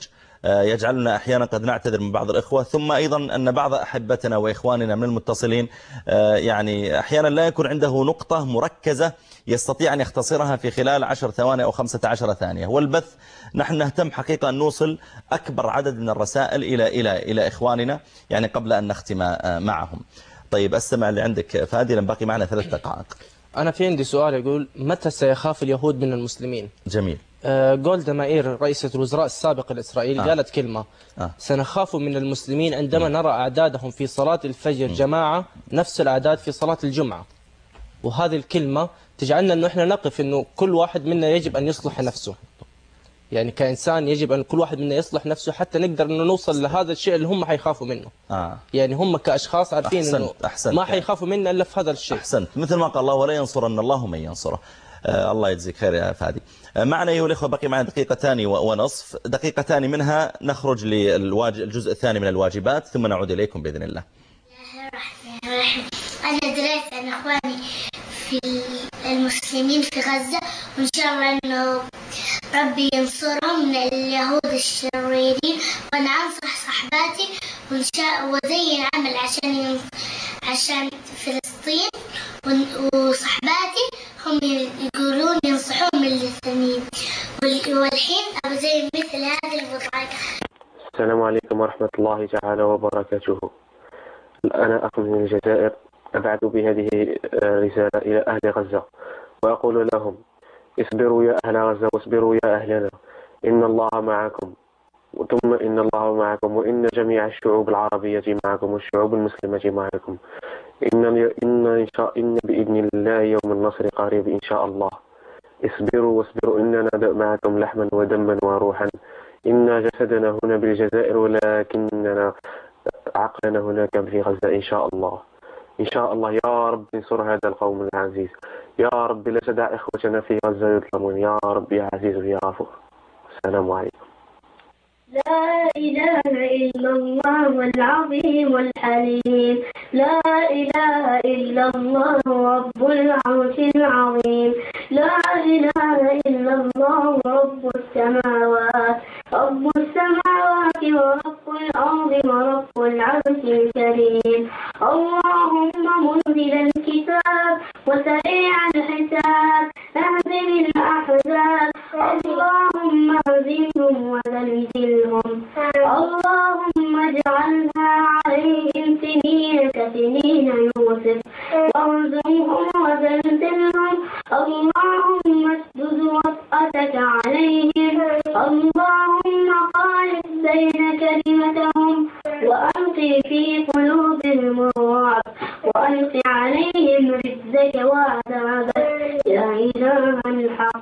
يجعلنا أحيانا قد نعتذر من بعض الإخوة، ثم أيضا أن بعض أحبتنا وإخواننا من المتصلين يعني أحيانا لا يكون عنده نقطة مركزة يستطيع أن يختصرها في خلال عشر ثواني أو خمسة عشر ثانية. والبث نحن نهتم حقيقة أن نوصل أكبر عدد من الرسائل إلى إلى إلى إخواننا يعني قبل أن نختم معهم. طيب أستمع اللي عندك فادي، لن باقي معنا ثلاث دقائق. أنا في عندي سؤال يقول متى سيخاف اليهود من المسلمين؟ جميل. آه جولدا مائير رئيسة الوزراء السابق الإسرائيلي آه. قالت كلمة آه. سنخاف من المسلمين عندما نرى أعدادهم في صلاة الفجر جماعة نفس الأعداد في صلاة الجمعة. وهذه الكلمة تجعلنا أنه إحنا نقف أنه كل واحد منا يجب أن يصلح نفسه، يعني كإنسان يجب أن كل واحد منا يصلح نفسه حتى نقدر أنه نوصل لهذا الشيء اللي هم حيخافوا منه. آه. يعني هم كأشخاص عارفين أحسنت. أنه أحسنت. ما حيخافوا منا إلا في هذا الشيء. أحسنت، مثل ما قال الله ولا ينصرن الله من ينصره. آه الله يجزيك خير يا فادي. آه معنا أيها الأخوة بقي معنا دقيقتان ونصف، دقيقتان منها نخرج للجزء الثاني من الواجبات ثم نعود إليكم بإذن الله. أنا دريت عن أخواني في المسلمين في غزة، وإن شاء الله إنه ربي ينصرهم من اليهود الشريرين، وأنا أنصح صحباتي وإن شاء وزي العمل عشان عشان فلسطين، وصحباتي هم يقولون ينصحون من الاثنين، والحين أبو زي مثل هذه البطاقة. السلام عليكم ورحمة الله تعالى وبركاته. أنا أخ من الجزائر، أبعث بهذه الرسالة إلى أهل غزة وأقول لهم اصبروا يا أهل غزة واصبروا يا أهلنا، إن الله معكم ثم إن الله معكم، وإن جميع الشعوب العربية معكم والشعوب المسلمة معكم، إن إن إن شاء إن بإذن الله يوم النصر قريب إن شاء الله. اصبروا واصبروا إننا معكم لحما ودما وروحا، إن جسدنا هنا بالجزائر ولكننا عقلنا هناك في غزة إن شاء الله. إن شاء الله يا رب انصر هذا القوم العزيز، يا رب لا تدع إخوتنا في غزة يظلمون، يا رب يا عزيز يا غفور. السلام عليكم. لا إله إلا الله العظيم الحليم، لا إله إلا الله رب العرش العظيم، لا إله إلا الله رب السماوات رب السماوات ورب الأرض ورب العرش الكريم. اللهم منزل الكتاب وسريع الحساب اهزم الأحزاب، اللهم اهزمهم وزلزلهم، اللهم اجعلها عليهم سنين كسنين يوسف وارزقهم وزلزلهم، اللهم اسدد وطأتك عليهم، اللهم خالف بين كلمتهم وألقي في قلوبهم الرعب وألقي عليهم رجزك وعذابك يا إله الحق.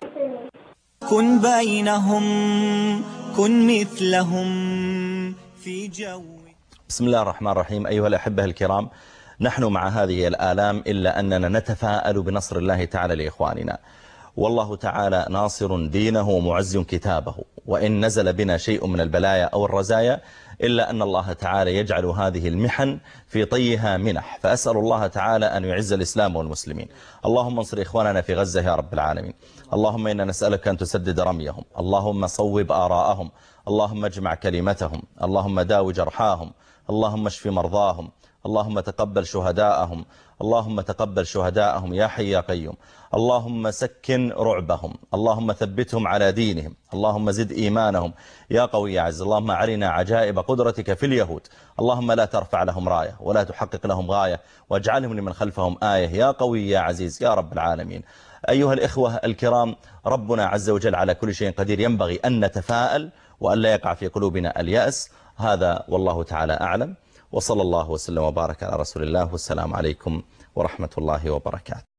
كن بينهم كن مثلهم في جو. بسم الله الرحمن الرحيم. أيها الأحبة الكرام، نحن مع هذه الآلام إلا أننا نتفاءل بنصر الله تعالى لإخواننا، والله تعالى ناصر دينه ومعز كتابه، وإن نزل بنا شيء من البلايا أو الرزايا إلا أن الله تعالى يجعل هذه المحن في طيها منح، فأسأل الله تعالى أن يعز الإسلام والمسلمين. اللهم انصر إخواننا في غزة يا رب العالمين. اللهم إنا نسألك أن تسدد رميهم، اللهم صوب آراءهم، اللهم اجمع كلمتهم، اللهم داو جرحاهم، اللهم اشف مرضاهم، اللهم تقبل شهداءهم، اللهم تقبل شهداءهم يا حي يا قيوم. اللهم سكن رعبهم، اللهم ثبتهم على دينهم، اللهم زد إيمانهم يا قوي يا عز. اللهم أرنا عجائب قدرتك في اليهود، اللهم لا ترفع لهم راية ولا تحقق لهم غاية، واجعلهم لمن خلفهم آية يا قوي يا عزيز يا رب العالمين. أيها الإخوة الكرام، ربنا عز وجل على كل شيء قدير، ينبغي أن نتفاءل وأن لا يقع في قلوبنا اليأس. هذا والله تعالى أعلم، وصلى الله وسلم وبارك على رسول الله، والسلام عليكم ورحمة الله وبركاته.